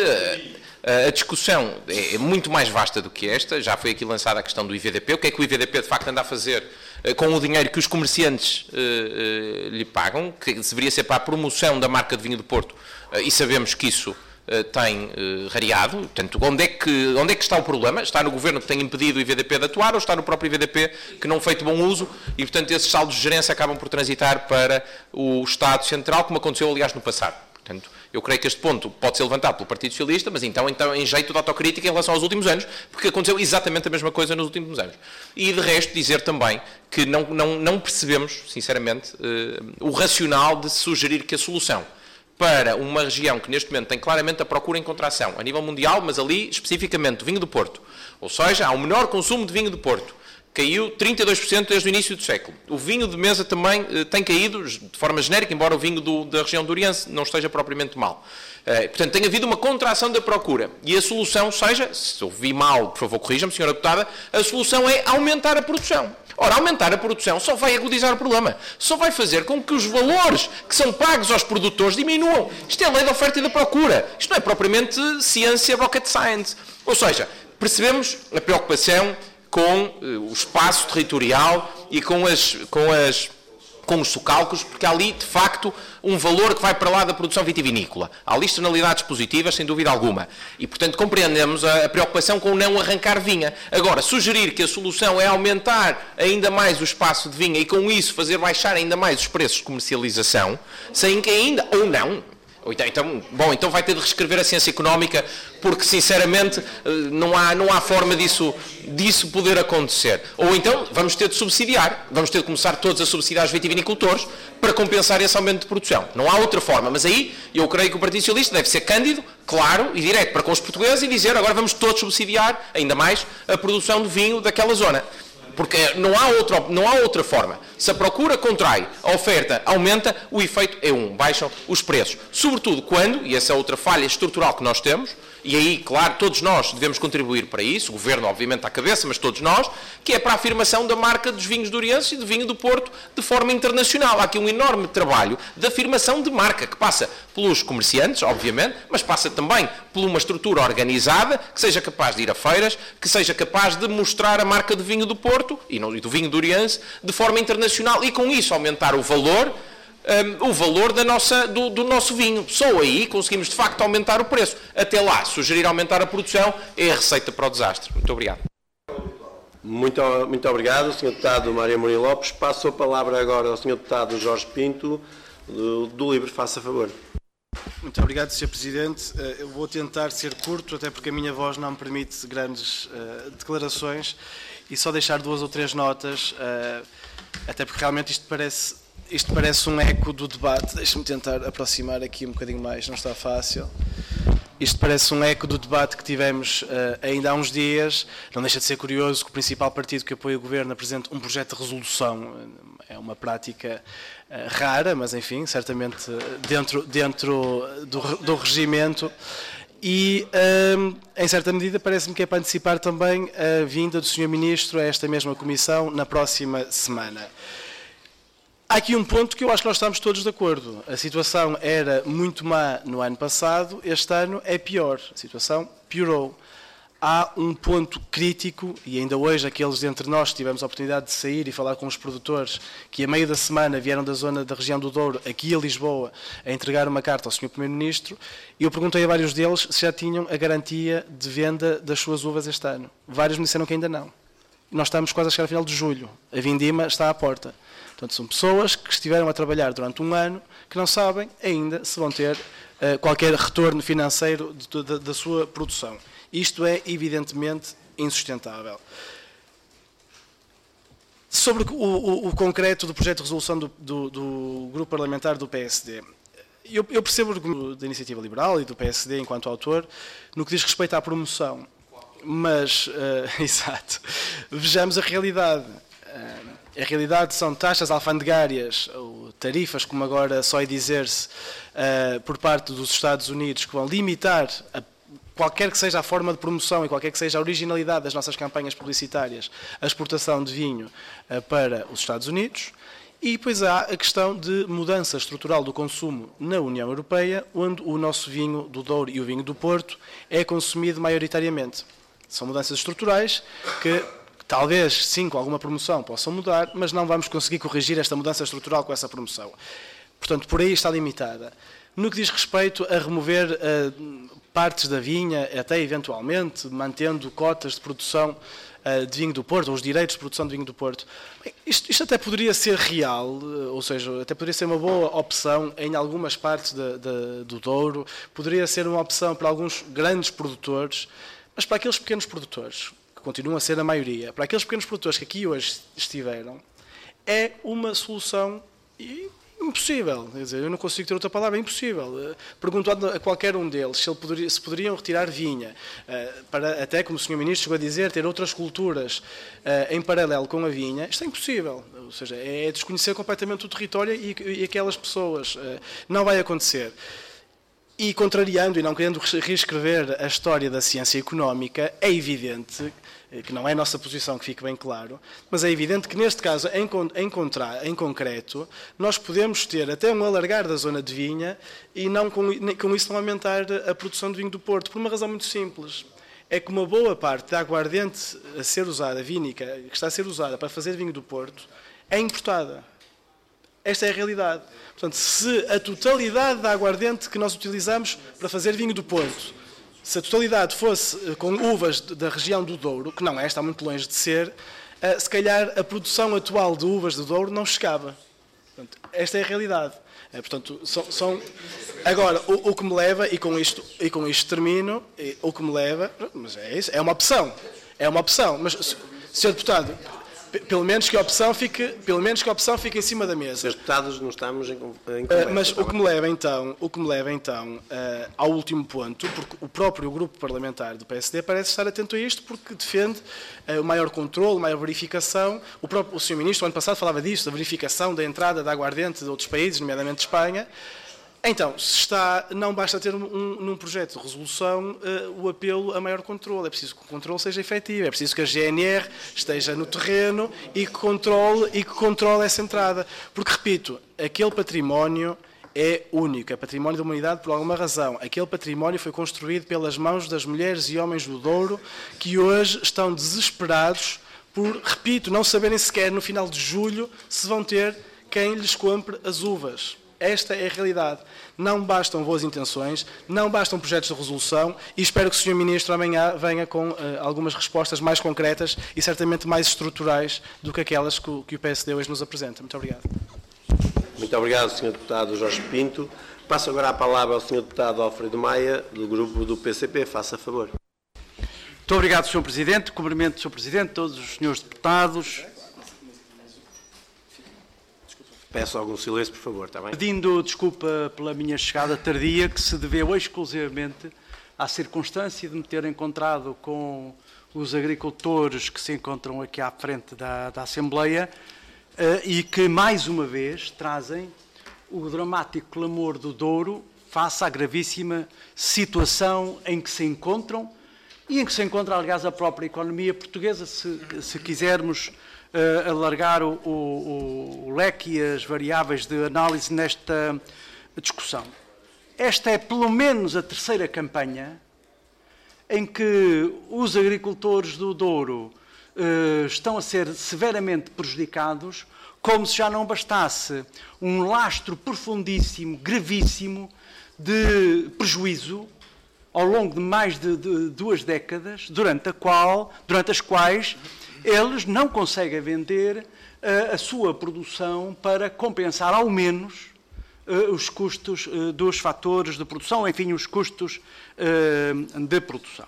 a discussão é muito mais vasta do que esta, já foi aqui lançada a questão do I V D P, o que é que o I V D P de facto anda a fazer com o dinheiro que os comerciantes uh, uh, lhe pagam, que deveria ser para a promoção da marca de vinho do Porto, uh, e sabemos que isso uh, tem uh, rareado. Portanto, onde é, que, onde é que está o problema? Está no Governo que tem impedido o I V D P de atuar ou está no próprio I V D P que não feito bom uso e, portanto, esses saldos de gerência acabam por transitar para o Estado Central, como aconteceu, aliás, no passado. Portanto, eu creio que este ponto pode ser levantado pelo Partido Socialista, mas então, então em jeito de autocrítica em relação aos últimos anos, porque aconteceu exatamente a mesma coisa nos últimos anos. E, de resto, dizer também que não, não, não percebemos, sinceramente, uh, o racional de sugerir que a solução para uma região que neste momento tem claramente a procura em contração, a nível mundial, mas ali especificamente do vinho do Porto, ou seja, há um menor consumo de vinho do Porto, caiu trinta e dois por cento desde o início do século. O vinho de mesa também eh, tem caído de forma genérica, embora o vinho do, da região do Oriente não esteja propriamente mal. Eh, portanto, tem havido uma contração da procura. E a solução seja, se ouvi mal, por favor, corrija-me, senhora deputada, a solução é aumentar a produção. Ora, aumentar a produção só vai agudizar o problema. Só vai fazer com que os valores que são pagos aos produtores diminuam. Isto é a lei da oferta e da procura. Isto não é propriamente ciência rocket science. Ou seja, percebemos a preocupação com uh, o espaço territorial e com, as, com, as, com os socalcos, porque há ali, de facto, um valor que vai para lá da produção vitivinícola. Há ali externalidades positivas, sem dúvida alguma. E, portanto, compreendemos a, a preocupação com não arrancar vinha. Agora, sugerir que a solução é aumentar ainda mais o espaço de vinha e, com isso, fazer baixar ainda mais os preços de comercialização, sem que ainda, ou não, Então, bom, então vai ter de reescrever a ciência económica, porque, sinceramente, não há, não há forma disso, disso poder acontecer. Ou então vamos ter de subsidiar, vamos ter de começar todos a subsidiar os vitivinicultores para compensar esse aumento de produção. Não há outra forma, mas aí eu creio que o Partido Socialista deve ser cândido, claro e direto para com os portugueses e dizer agora vamos todos subsidiar ainda mais a produção de vinho daquela zona. Porque não há, outra, não há outra forma. Se a procura contrai, a oferta aumenta, o efeito é um, baixam os preços. Sobretudo quando, e essa é outra falha estrutural que nós temos, e aí, claro, todos nós devemos contribuir para isso, o Governo, obviamente, à cabeça, mas todos nós, que é para a afirmação da marca dos vinhos do Oriente e do vinho do Porto de forma internacional. Há aqui um enorme trabalho de afirmação de marca, que passa pelos comerciantes, obviamente, mas passa também por uma estrutura organizada, que seja capaz de ir a feiras, que seja capaz de mostrar a marca do vinho do Porto e do vinho do Oriente de forma internacional e, com isso, aumentar o valor Um, o valor da nossa, do, do nosso vinho. Só aí conseguimos, de facto, aumentar o preço. Até lá, sugerir aumentar a produção é a receita para o desastre. Muito obrigado. Muito, muito obrigado, senhor Deputado Mário Amorim Lopes. Passo a palavra agora ao senhor Deputado Jorge Pinto, do, do Livre. Faça favor. Muito obrigado, senhor Presidente. Eu vou tentar ser curto, até porque a minha voz não me permite grandes uh, declarações, e só deixar duas ou três notas, uh, até porque realmente isto parece... Isto parece um eco do debate, deixe-me tentar aproximar aqui um bocadinho mais, não está fácil. Isto parece um eco do debate que tivemos uh, ainda há uns dias. Não deixa de ser curioso que o principal partido que apoia o Governo apresente um projeto de resolução. É uma prática uh, rara, mas enfim, certamente dentro, dentro do, do regimento. E, um, em certa medida, parece-me que é para antecipar também a vinda do senhor Ministro a esta mesma comissão na próxima semana. Há aqui um ponto que eu acho que nós estamos todos de acordo. A situação era muito má no ano passado, este ano é pior. A situação piorou. Há um ponto crítico, e ainda hoje aqueles dentre nós que tivemos a oportunidade de sair e falar com os produtores, que a meio da semana vieram da zona da região do Douro, aqui a Lisboa, a entregar uma carta ao senhor Primeiro-Ministro, e eu perguntei a vários deles se já tinham a garantia de venda das suas uvas este ano. Vários me disseram que ainda não. Nós estamos quase a chegar ao final de julho. A vindima está à porta. Portanto, são pessoas que estiveram a trabalhar durante um ano que não sabem ainda se vão ter uh, qualquer retorno financeiro de, de, da sua produção. Isto é, evidentemente, insustentável. Sobre o, o, o concreto do projeto de resolução do, do, do grupo parlamentar do P S D, eu, eu percebo o argumento da Iniciativa Liberal e do P S D enquanto autor no que diz respeito à promoção, mas, uh, exato, vejamos a realidade. Uh, a realidade são taxas alfandegárias, ou tarifas, como agora só é dizer-se, uh, por parte dos Estados Unidos, que vão limitar a qualquer que seja a forma de promoção e qualquer que seja a originalidade das nossas campanhas publicitárias, a exportação de vinho uh, para os Estados Unidos. E depois há a questão de mudança estrutural do consumo na União Europeia, onde o nosso vinho do Douro e o vinho do Porto é consumido maioritariamente. São mudanças estruturais que talvez, sim, com alguma promoção possam mudar, mas não vamos conseguir corrigir esta mudança estrutural com essa promoção. Portanto, por aí está limitada. No que diz respeito a remover uh, partes da vinha, até eventualmente, mantendo cotas de produção uh, de vinho do Porto, ou os direitos de produção de vinho do Porto, bem, isto, isto até poderia ser real, uh, ou seja, até poderia ser uma boa opção em algumas partes de, de, do Douro, poderia ser uma opção para alguns grandes produtores, mas para aqueles pequenos produtores, que continuam a ser a maioria, para aqueles pequenos produtores que aqui hoje estiveram, é uma solução impossível. Quer dizer, eu não consigo ter outra palavra, é impossível. Pergunto a qualquer um deles se, ele poderia, se poderiam retirar vinha, para, até como o senhor Ministro chegou a dizer, ter outras culturas em paralelo com a vinha, isto é impossível. Ou seja, é desconhecer completamente o território e, e aquelas pessoas. Não vai acontecer. E, contrariando e não querendo reescrever a história da ciência económica, é evidente, que não é a nossa posição, que fique bem claro, mas é evidente que, neste caso, em, em, contra, em concreto, nós podemos ter até um alargar da zona de vinha e não, com, com isso não aumentar a produção de vinho do Porto, por uma razão muito simples. É que uma boa parte da aguardente a ser usada, vínica, que está a ser usada para fazer vinho do Porto, é importada. Esta é a realidade. Portanto, se a totalidade da aguardente que nós utilizamos para fazer vinho do Porto, se a totalidade fosse com uvas da região do Douro, que não é, está muito longe de ser, se calhar a produção atual de uvas do Douro não chegava. Portanto, esta é a realidade. Portanto, são, são... Agora, o, o que me leva, e com isto, e com isto termino, o que me leva, mas é isso, é uma opção. É uma opção. Mas, senhor Deputado, pelo menos que a opção fique, pelo menos que a opção fique em cima da mesa. Os deputados não estamos em, em conversa. Uh, mas o que me leva então, o que me leva então uh, ao último ponto, porque o próprio grupo parlamentar do P S D parece estar atento a isto, porque defende uh, o maior controle, maior verificação. O próprio o senhor Ministro, o ano passado, falava disto, da verificação da entrada da aguardente de outros países, nomeadamente de Espanha. Então, se está, não basta ter um, num projeto de resolução uh, o apelo a maior controle. É preciso que o controle seja efetivo, é preciso que a G N R esteja no terreno e que controle, e que controle essa entrada. Porque, repito, aquele património é único, é património da humanidade por alguma razão. Aquele património foi construído pelas mãos das mulheres e homens do Douro que hoje estão desesperados por, repito, não saberem sequer no final de julho se vão ter quem lhes compre as uvas. Esta é a realidade. Não bastam boas intenções, não bastam projetos de resolução e espero que o senhor Ministro amanhã venha com uh, algumas respostas mais concretas e certamente mais estruturais do que aquelas que o, que o P S D hoje nos apresenta. Muito obrigado. Muito obrigado, senhor Deputado Jorge Pinto. Passo agora a palavra ao senhor Deputado Alfredo Maia, do grupo do P C P. Faça favor. Muito obrigado, senhor Presidente. Cumprimento o senhor Presidente, todos os senhores deputados. Peço algum silêncio, por favor, está bem? Pedindo desculpa pela minha chegada tardia, que se deveu exclusivamente à circunstância de me ter encontrado com os agricultores que se encontram aqui à frente da, da Assembleia uh, e que, mais uma vez, trazem o dramático clamor do Douro face à gravíssima situação em que se encontram e em que se encontra, aliás, a própria economia portuguesa, se, se quisermos uh, alargar o, o, o leque e as variáveis de análise nesta discussão. Esta é pelo menos a terceira campanha em que os agricultores do Douro uh, estão a ser severamente prejudicados, como se já não bastasse um lastro profundíssimo, gravíssimo, de prejuízo ao longo de mais de, de duas décadas, durante, a qual, durante as quais eles não conseguem vender uh, a sua produção para compensar ao menos uh, os custos uh, dos fatores de produção, enfim, os custos uh, de produção.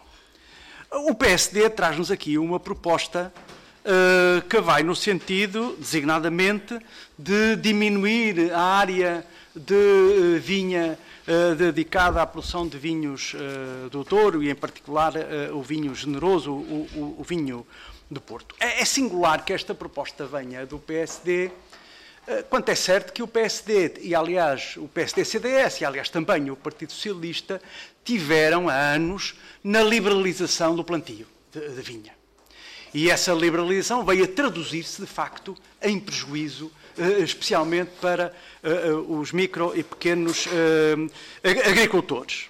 O P S D traz-nos aqui uma proposta Uh, que vai no sentido, designadamente, de diminuir a área de uh, vinha uh, dedicada à produção de vinhos uh, do Douro e, em particular, uh, o vinho generoso, o, o, o vinho do Porto. É, é singular que esta proposta venha do P S D, uh, quanto é certo que o P S D, e aliás o P S D C D S, e aliás também o Partido Socialista, tiveram há anos na liberalização do plantio de, de vinha. E essa liberalização veio a traduzir-se, de facto, em prejuízo, especialmente para os micro e pequenos agricultores.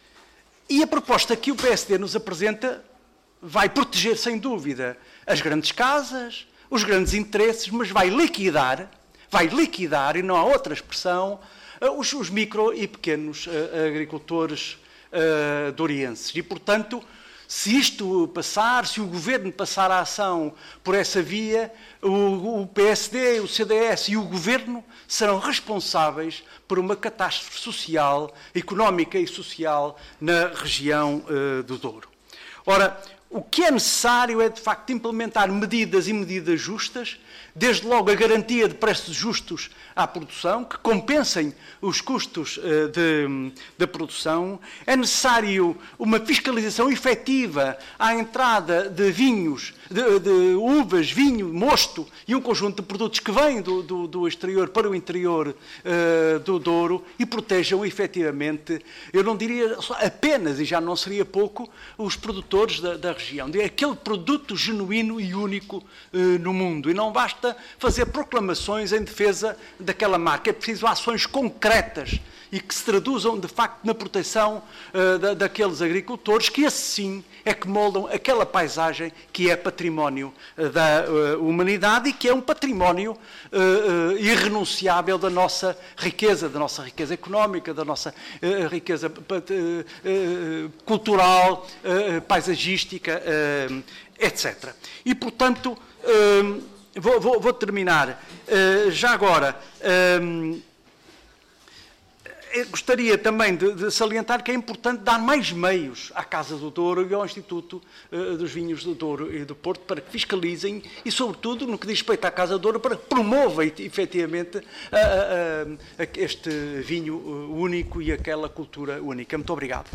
E a proposta que o P S D nos apresenta vai proteger, sem dúvida, as grandes casas, os grandes interesses, mas vai liquidar, vai liquidar, e não há outra expressão, os, os micro e pequenos agricultores dourienses. E, portanto, se isto passar, se o Governo passar a ação por essa via, o, o P S D, o C D S e o Governo serão responsáveis por uma catástrofe social, económica e social na região uh, do Douro. Ora, o que é necessário é, de facto, implementar medidas e medidas justas, desde logo a garantia de preços justos à produção, que compensem os custos uh, de, de produção. É necessário uma fiscalização efetiva à entrada de vinhos, de, de uvas, vinho, mosto e um conjunto de produtos que vêm do, do, do exterior para o interior uh, do Douro e protejam efetivamente, eu não diria apenas, e já não seria pouco, os produtores da, da região. É aquele produto genuíno e único uh, no mundo. E não basta fazer proclamações em defesa daquela marca. É preciso ações concretas e que se traduzam, de facto, na proteção uh, da, daqueles agricultores, que assim é que moldam aquela paisagem que é património uh, da uh, humanidade e que é um património uh, uh, irrenunciável da nossa riqueza, da nossa riqueza económica, da nossa uh, riqueza uh, uh, cultural, uh, paisagística, uh, etcétera. E, portanto, uh, Vou, vou, vou terminar. Uh, já agora, uh, gostaria também de, de salientar que é importante dar mais meios à Casa do Douro e ao Instituto uh, dos Vinhos do Douro e do Porto para que fiscalizem e, sobretudo, no que diz respeito à Casa do Douro, para que promova efetivamente uh, uh, uh, este vinho único e aquela cultura única. Muito obrigado.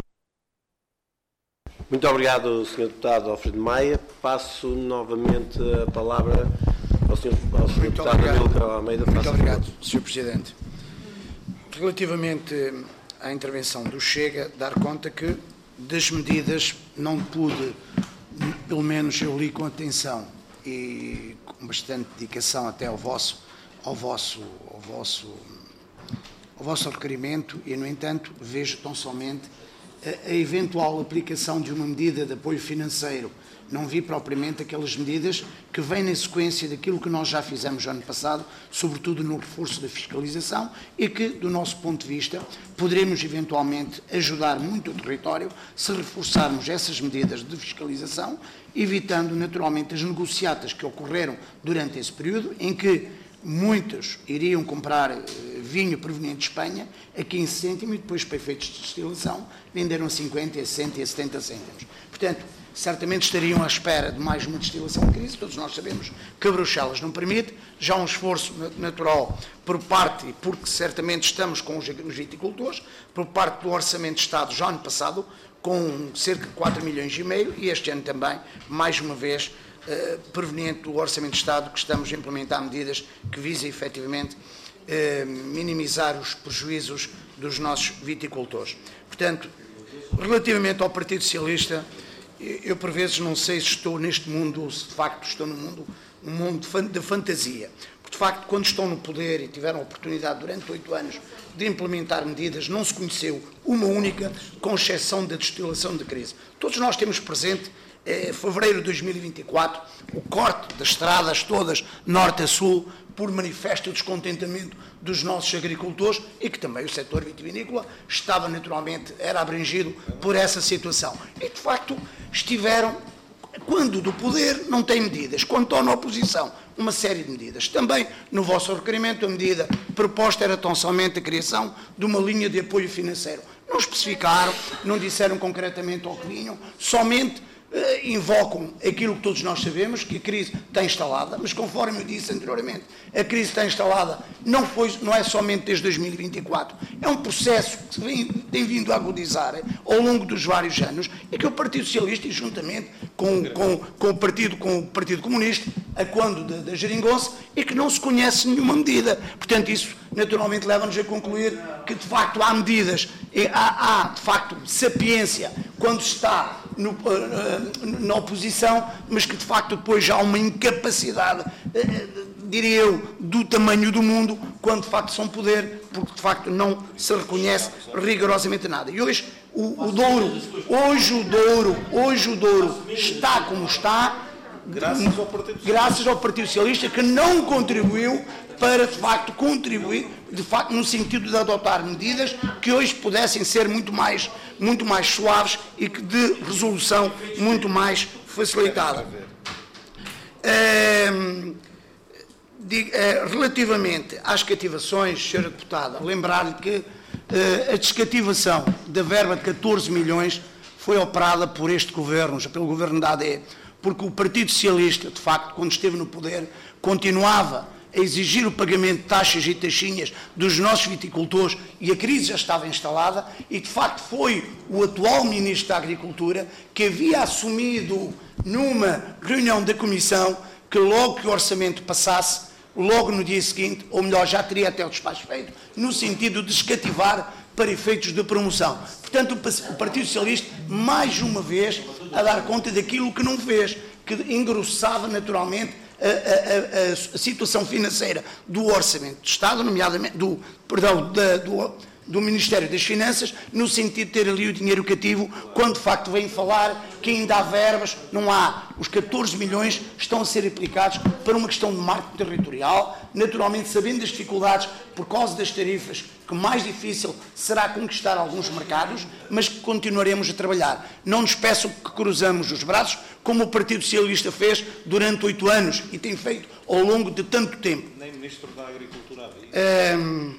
Muito obrigado, senhor Deputado Alfredo Maia. Passo novamente a palavra ao senhor, ao senhor Deputado Amílcar Almeida. Muito obrigado, senhor Presidente. Relativamente à intervenção do Chega, dar conta que das medidas não pude, pelo menos eu li com atenção e com bastante dedicação até ao vosso, ao vosso, ao vosso, ao vosso requerimento e, no entanto, vejo tão somente a eventual aplicação de uma medida de apoio financeiro. Não vi propriamente aquelas medidas que vêm na sequência daquilo que nós já fizemos ano passado, sobretudo no reforço da fiscalização, e que, do nosso ponto de vista, poderemos eventualmente ajudar muito o território se reforçarmos essas medidas de fiscalização, evitando naturalmente as negociatas que ocorreram durante esse período, em que muitos iriam comprar vinho proveniente de Espanha a quinze cêntimos e depois, para efeitos de destilação, venderam a cinquenta, a sessenta e a setenta cêntimos. Portanto, certamente estariam à espera de mais uma destilação de crise. Todos nós sabemos que a Bruxelas não permite. Já um esforço natural por parte, porque certamente estamos com os viticultores, por parte do Orçamento de Estado já ano passado, com cerca de quatro milhões e meio, e este ano também, mais uma vez, Uh, proveniente do Orçamento de Estado, que estamos a implementar medidas que visem efetivamente uh, minimizar os prejuízos dos nossos viticultores. Portanto, relativamente ao Partido Socialista, eu, eu por vezes não sei se estou neste mundo ou se de facto estou no mundo um mundo de, fan, de fantasia. Porque, de facto, quando estão no poder e tiveram a oportunidade durante oito anos de implementar medidas, não se conheceu uma única, com exceção da destilação de crise. Todos nós temos presente, eh, fevereiro de dois mil e vinte e quatro, o corte das estradas todas, norte a sul, por manifesto descontentamento dos nossos agricultores e que também o setor vitivinícola estava naturalmente, era abrangido por essa situação. E, de facto, estiveram, quando do poder, não têm medidas. Quando estão na oposição, uma série de medidas. Também, no vosso requerimento, a medida proposta era tão somente a criação de uma linha de apoio financeiro. Não especificaram, não disseram concretamente ao que vinham, somente Uh, invocam aquilo que todos nós sabemos, que a crise está instalada, mas conforme eu disse anteriormente, a crise está instalada, não, foi, não é somente desde dois mil e vinte e quatro, é um processo que vem, tem vindo a agudizar ao longo dos vários anos e que o Partido Socialista, e juntamente com, com, com, o, partido, com o Partido Comunista, a quando da, da geringonça, e que não se conhece nenhuma medida. Portanto, isso naturalmente leva-nos a concluir que de facto há medidas, e há, há de facto sapiência quando se está no, na oposição, mas que de facto depois já há uma incapacidade, diria eu, do tamanho do mundo, quando de facto são poder, porque de facto não se reconhece rigorosamente nada. E hoje o, o Douro, hoje o Douro, hoje o Douro está como está, graças ao Partido Socialista, graças ao Partido Socialista, que não contribuiu para, de facto, contribuir, de facto, no sentido de adotar medidas que hoje pudessem ser muito mais, muito mais suaves e que de resolução muito mais facilitada. É, é, relativamente às cativações, senhora Deputada, lembrar-lhe que é, a descativação da verba de catorze milhões foi operada por este Governo, pelo Governo da A D, porque o Partido Socialista, de facto, quando esteve no poder, continuava a exigir o pagamento de taxas e taxinhas dos nossos viticultores e a crise já estava instalada e, de facto, foi o atual Ministro da Agricultura que havia assumido numa reunião da Comissão que logo que o orçamento passasse, logo no dia seguinte, ou melhor, já teria até o despacho feito, no sentido de descativar para efeitos de promoção. Portanto, o Partido Socialista, mais uma vez, a dar conta daquilo que não fez, que engrossava naturalmente A, a, a, a situação financeira do Orçamento de Estado, nomeadamente do, perdão, da, do, do Ministério das Finanças, no sentido de ter ali o dinheiro cativo, quando de facto vem falar que ainda há verbas, não há. Os catorze milhões estão a ser aplicados para uma questão de marketing territorial, naturalmente sabendo das dificuldades por causa das tarifas, que mais difícil será conquistar alguns mercados, mas que continuaremos a trabalhar. Não nos peçam que cruzamos os braços, como o Partido Socialista fez durante oito anos e tem feito ao longo de tanto tempo. Nem Ministro da Agricultura havia. Hum,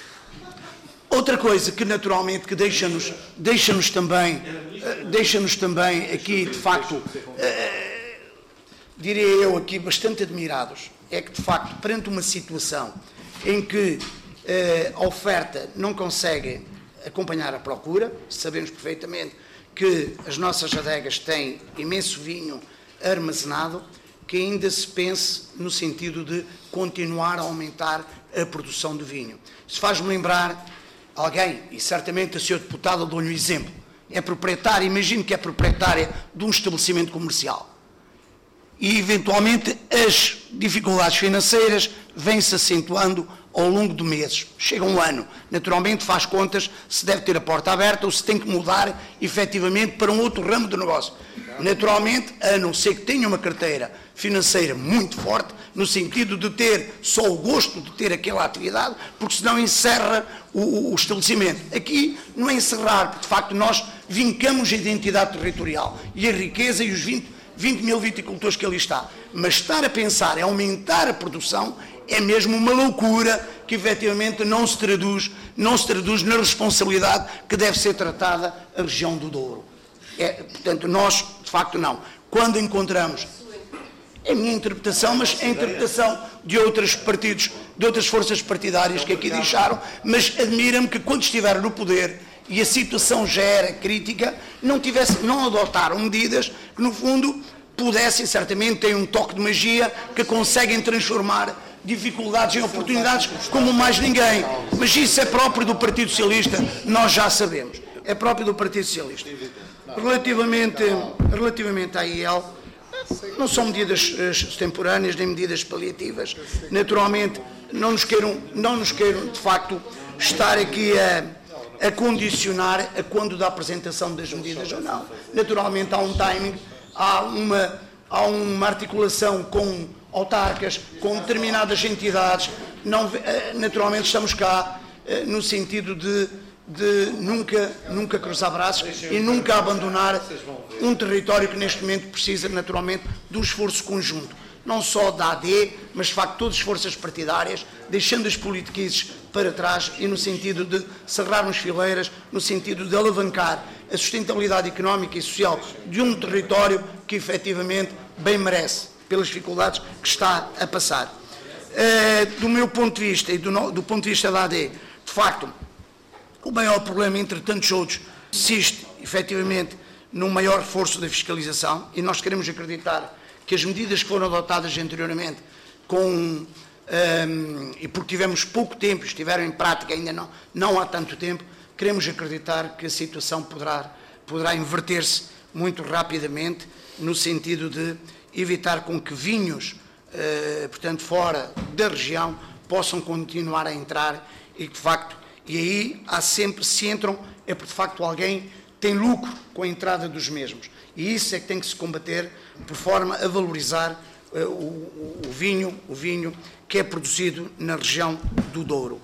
outra coisa que naturalmente que deixa-nos deixa-nos também, deixa-nos também aqui, de facto, uh, diria eu aqui, bastante admirados, é que de facto, perante uma situação em que uh, a oferta não consegue acompanhar a procura, sabemos perfeitamente que as nossas adegas têm imenso vinho armazenado, que ainda se pense no sentido de continuar a aumentar a produção de vinho. Isso faz-me lembrar alguém, e certamente a senhora Deputada dou-lhe um exemplo, é proprietária, imagino que é proprietária de um estabelecimento comercial e eventualmente as dificuldades financeiras vêm-se acentuando ao longo de meses. Chega um ano, naturalmente faz contas se deve ter a porta aberta ou se tem que mudar efetivamente para um outro ramo de negócio. Naturalmente, a não ser que tenha uma carteira financeira muito forte, no sentido de ter só o gosto de ter aquela atividade, porque senão encerra o, o estabelecimento. Aqui não é encerrar, porque de facto nós vincamos a identidade territorial e a riqueza e os vinte, vinte mil viticultores que ali está. Mas estar a pensar em aumentar a produção é mesmo uma loucura que efetivamente não se traduz, não se traduz na responsabilidade que deve ser tratada a região do Douro. É, portanto, nós, de facto, não. Quando encontramos, é a minha interpretação, mas é a interpretação de outros partidos, de outras forças partidárias que aqui deixaram, mas admira-me que quando estiveram no poder e a situação já era crítica, não, tivesse, não adotaram medidas que, no fundo, pudessem, certamente, ter um toque de magia que conseguem transformar dificuldades em oportunidades como mais ninguém. Mas isso é próprio do Partido Socialista, nós já sabemos. É próprio do Partido Socialista. Relativamente, relativamente à I E L, não são medidas extemporâneas nem medidas paliativas. Naturalmente, não nos queiram, não nos queiram de facto, estar aqui a, a condicionar a quando da apresentação das medidas ou não. Naturalmente, há um timing, há uma, há uma articulação com autarcas, com determinadas entidades. Não, naturalmente, estamos cá no sentido de, de nunca, nunca cruzar braços e nunca abandonar um território que neste momento precisa naturalmente de um esforço conjunto, não só da A D, mas de facto todas as forças partidárias, deixando as politiquices para trás e no sentido de cerrarmos fileiras, no sentido de alavancar a sustentabilidade económica e social de um território que efetivamente bem merece, pelas dificuldades que está a passar. Uh, do meu ponto de vista e do, do ponto de vista da A D, de facto, o maior problema, entre tantos outros, consiste, efetivamente, num maior reforço da fiscalização, e nós queremos acreditar que as medidas que foram adotadas anteriormente, com, um, e porque tivemos pouco tempo, estiveram em prática ainda não, não há tanto tempo, queremos acreditar que a situação poderá, poderá inverter-se muito rapidamente, no sentido de evitar com que vinhos, uh, portanto, fora da região, possam continuar a entrar e, de facto, e aí há sempre, se entram, é porque, de facto, alguém tem lucro com a entrada dos mesmos. E isso é que tem que se combater por forma a valorizar uh, o, o, o vinho, o vinho que é produzido na região do Douro.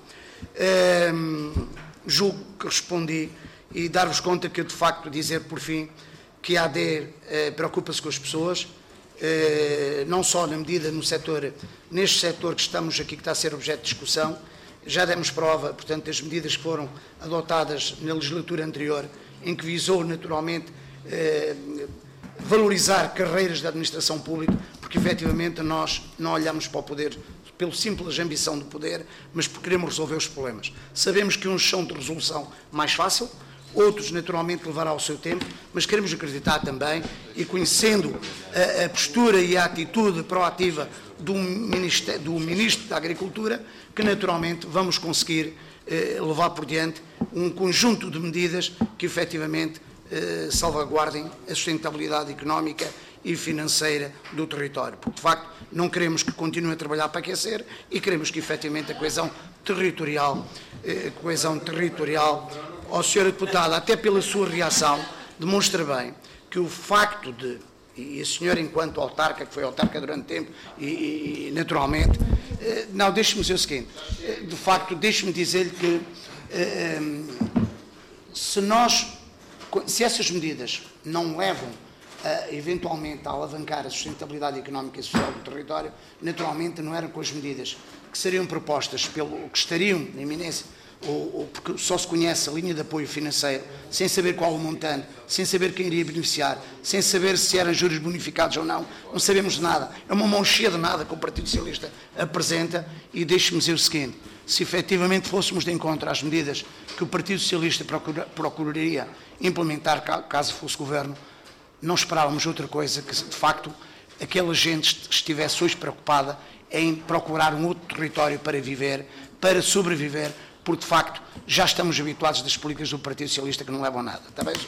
Uh, julgo que respondi e dar-vos conta que, de facto, dizer por fim que a A D uh, preocupa-se com as pessoas, uh, não só na medida no setor, neste setor que estamos aqui, que está a ser objeto de discussão. Já demos prova, portanto, das medidas que foram adotadas na legislatura anterior, em que visou, naturalmente, eh, valorizar carreiras da administração pública, porque, efetivamente, nós não olhamos para o poder pelo simples ambição do poder, mas porque queremos resolver os problemas. Sabemos que uns são de resolução mais fácil, outros, naturalmente, levará o seu tempo, mas queremos acreditar também, e conhecendo a, a postura e a atitude proativa do Ministro, do Ministro da Agricultura, que naturalmente vamos conseguir eh, levar por diante um conjunto de medidas que efetivamente eh, salvaguardem a sustentabilidade económica e financeira do território. Porque, de facto, não queremos que continue a trabalhar para aquecer e queremos que efetivamente a coesão territorial, eh, coesão territorial, ó senhora Deputada, até pela sua reação, demonstra bem que o facto de, e a senhora enquanto autarca, que foi autarca durante tempo, e, e naturalmente, eh, não, deixe-me dizer o seguinte, eh, de facto, deixe-me dizer-lhe que eh, se nós, se essas medidas não levam a, eventualmente a alavancar a sustentabilidade económica e social do território, naturalmente não eram com as medidas que seriam propostas pelo, que estariam na iminência, ou, ou porque só se conhece a linha de apoio financeiro, sem saber qual o montante, sem saber quem iria beneficiar, sem saber se eram juros bonificados ou não, não sabemos nada. É uma mão cheia de nada que o Partido Socialista apresenta, e deixe-me dizer o seguinte, se efetivamente fôssemos de encontro às medidas que o Partido Socialista procura, procuraria implementar caso fosse governo, não esperávamos outra coisa que, de facto, aquela gente estivesse hoje preocupada em procurar um outro território para viver, para sobreviver, porque, de facto, já estamos habituados das políticas do Partido Socialista que não levam a nada. Está bem?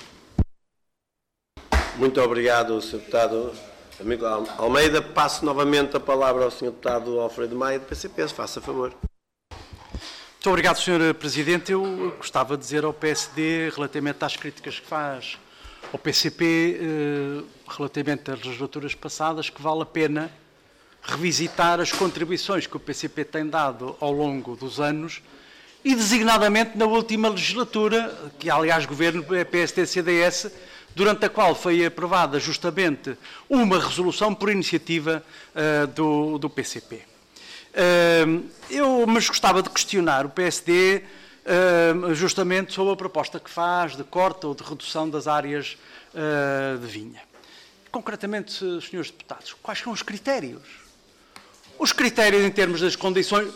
Muito obrigado, senhor Deputado amigo Almeida. Passo novamente a palavra ao senhor Deputado Alfredo Maia, do P C P, se faça favor. Muito obrigado, senhor Presidente. Eu gostava de dizer ao P S D, relativamente às críticas que faz ao P C P, eh, relativamente às legislaturas passadas, que vale a pena revisitar as contribuições que o P C P tem dado ao longo dos anos, e designadamente na última legislatura, que aliás governo P S D C D S, durante a qual foi aprovada justamente uma resolução por iniciativa uh, do, do P C P. Uh, eu, mas gostava de questionar o P S D uh, justamente sobre a proposta que faz de corte ou de redução das áreas uh, de vinha. Concretamente, senhores deputados, quais são os critérios? Os critérios em termos das condições...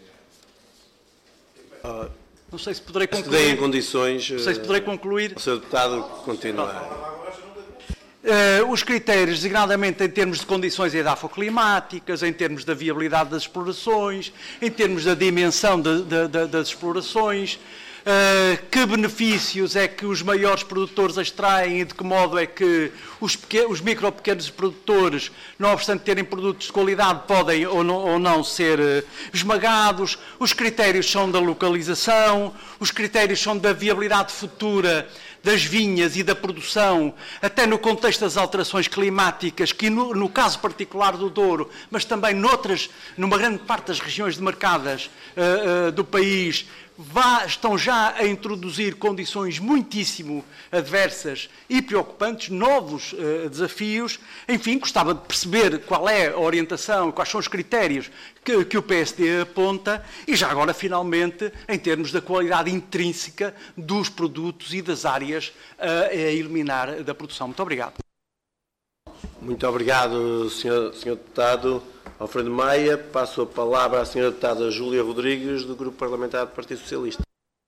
Não sei se poderei concluir. Estudei em condições. Não sei se poderei concluir. O senhor Deputado continuar. Uh, os critérios, designadamente em termos de condições edafoclimáticas, em termos da viabilidade das explorações, em termos da dimensão de, de, de, das explorações, Uh, que benefícios é que os maiores produtores extraem e de que modo é que os, pequenos, os micro pequenos produtores, não obstante terem produtos de qualidade, podem ou não, ou não ser uh, esmagados. Os critérios são da localização, os critérios são da viabilidade futura das vinhas e da produção, até no contexto das alterações climáticas, que no, no caso particular do Douro, mas também noutras, numa grande parte das regiões demarcadas uh, uh, do país, vá, estão já a introduzir condições muitíssimo adversas e preocupantes, novos uh, desafios. Enfim, gostava de perceber qual é a orientação, quais são os critérios que, que o P S D aponta e já agora, finalmente, em termos da qualidade intrínseca dos produtos e das áreas uh, a eliminar da produção. Muito obrigado. Muito obrigado, senhor, senhor Deputado Alfredo Maia. Passo a palavra à senhora Deputada Júlia Rodrigues, do Grupo Parlamentar do Partido Socialista.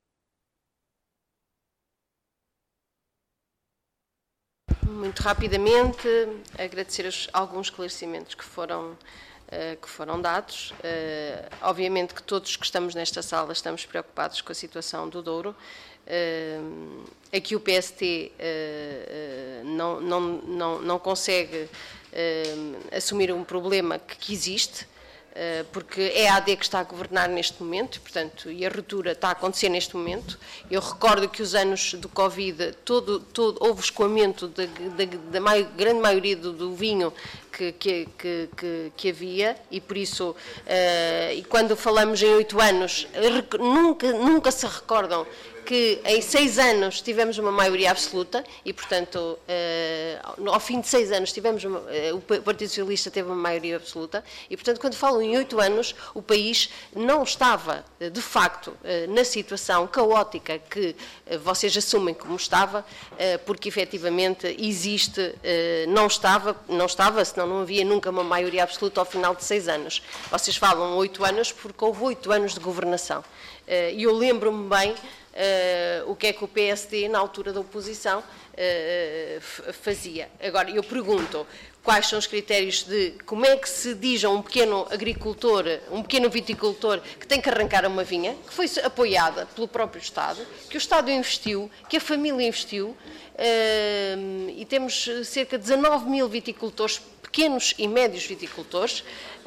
Muito rapidamente, agradecer os, alguns esclarecimentos que foram, uh, que foram dados. Uh, obviamente que todos que estamos nesta sala estamos preocupados com a situação do Douro. Uh, aqui o P S T uh, uh, não, não, não, não consegue uh, assumir um problema que, que existe, uh, porque é a A D que está a governar neste momento, portanto, e a ruptura está a acontecer neste momento. Eu recordo que os anos do Covid, todo, todo, houve escoamento da, da, da mai, grande maioria do, do vinho que, que, que, que havia, e por isso, uh, e quando falamos em oito anos, nunca, nunca se recordam que em seis anos tivemos uma maioria absoluta e, portanto, ao fim de seis anos tivemos uma, o Partido Socialista teve uma maioria absoluta e, portanto, quando falo em oito anos, o país não estava, de facto, na situação caótica que vocês assumem como estava, porque, efetivamente, existe, não estava, não estava, senão não havia nunca uma maioria absoluta ao final de seis anos. Vocês falam oito anos porque houve oito anos de governação. E eu lembro-me bem Uh, o que é que o P S D, na altura da oposição, uh, fazia. Agora, eu pergunto, quais são os critérios de como é que se diz a um pequeno agricultor, um pequeno viticultor, que tem que arrancar uma vinha, que foi apoiada pelo próprio Estado, que o Estado investiu, que a família investiu, uh, e temos cerca de dezanove mil viticultores, pequenos e médios viticultores,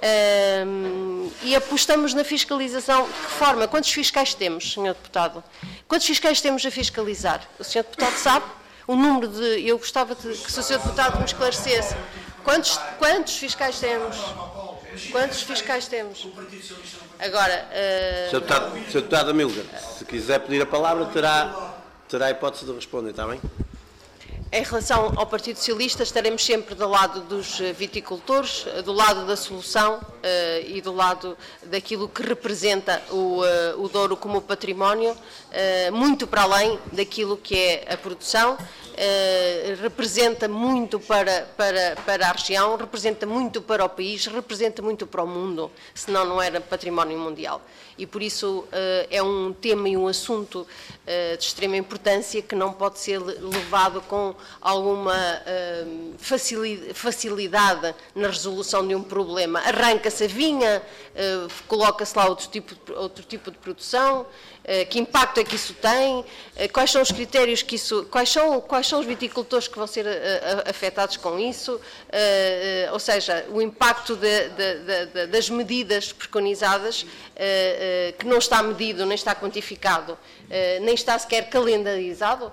uh, e apostamos na fiscalização. De que forma? Quantos fiscais temos, senhor Deputado? Quantos fiscais temos a fiscalizar? O senhor Deputado sabe? O número de... Eu gostava de, que o senhor Deputado me esclarecesse. Quantos, quantos fiscais temos? Quantos fiscais temos? Agora... Uh... senhor Deputado, senhor Deputado Amílcar, se quiser pedir a palavra, terá, terá a hipótese de responder, está bem? Em relação ao Partido Socialista, estaremos sempre do lado dos viticultores, do lado da solução uh, e do lado daquilo que representa o, uh, o Douro como património, uh, muito para além daquilo que é a produção. Uh, representa muito para, para, para a região, representa muito para o país, representa muito para o mundo, senão não era património mundial. E por isso uh, é um tema e um assunto uh, de extrema importância que não pode ser levado com alguma uh, facilidade na resolução de um problema. Arranca-se a vinha, uh, coloca-se lá outro tipo, outro tipo de produção, uh, que impacto é que isso tem, uh, quais são os critérios que isso, quais são, quais são os viticultores que vão ser uh, uh, afetados com isso, uh, uh, ou seja, o impacto de, de, de, de, das medidas preconizadas, uh, uh, que não está medido, nem está quantificado, uh, nem está sequer calendarizado.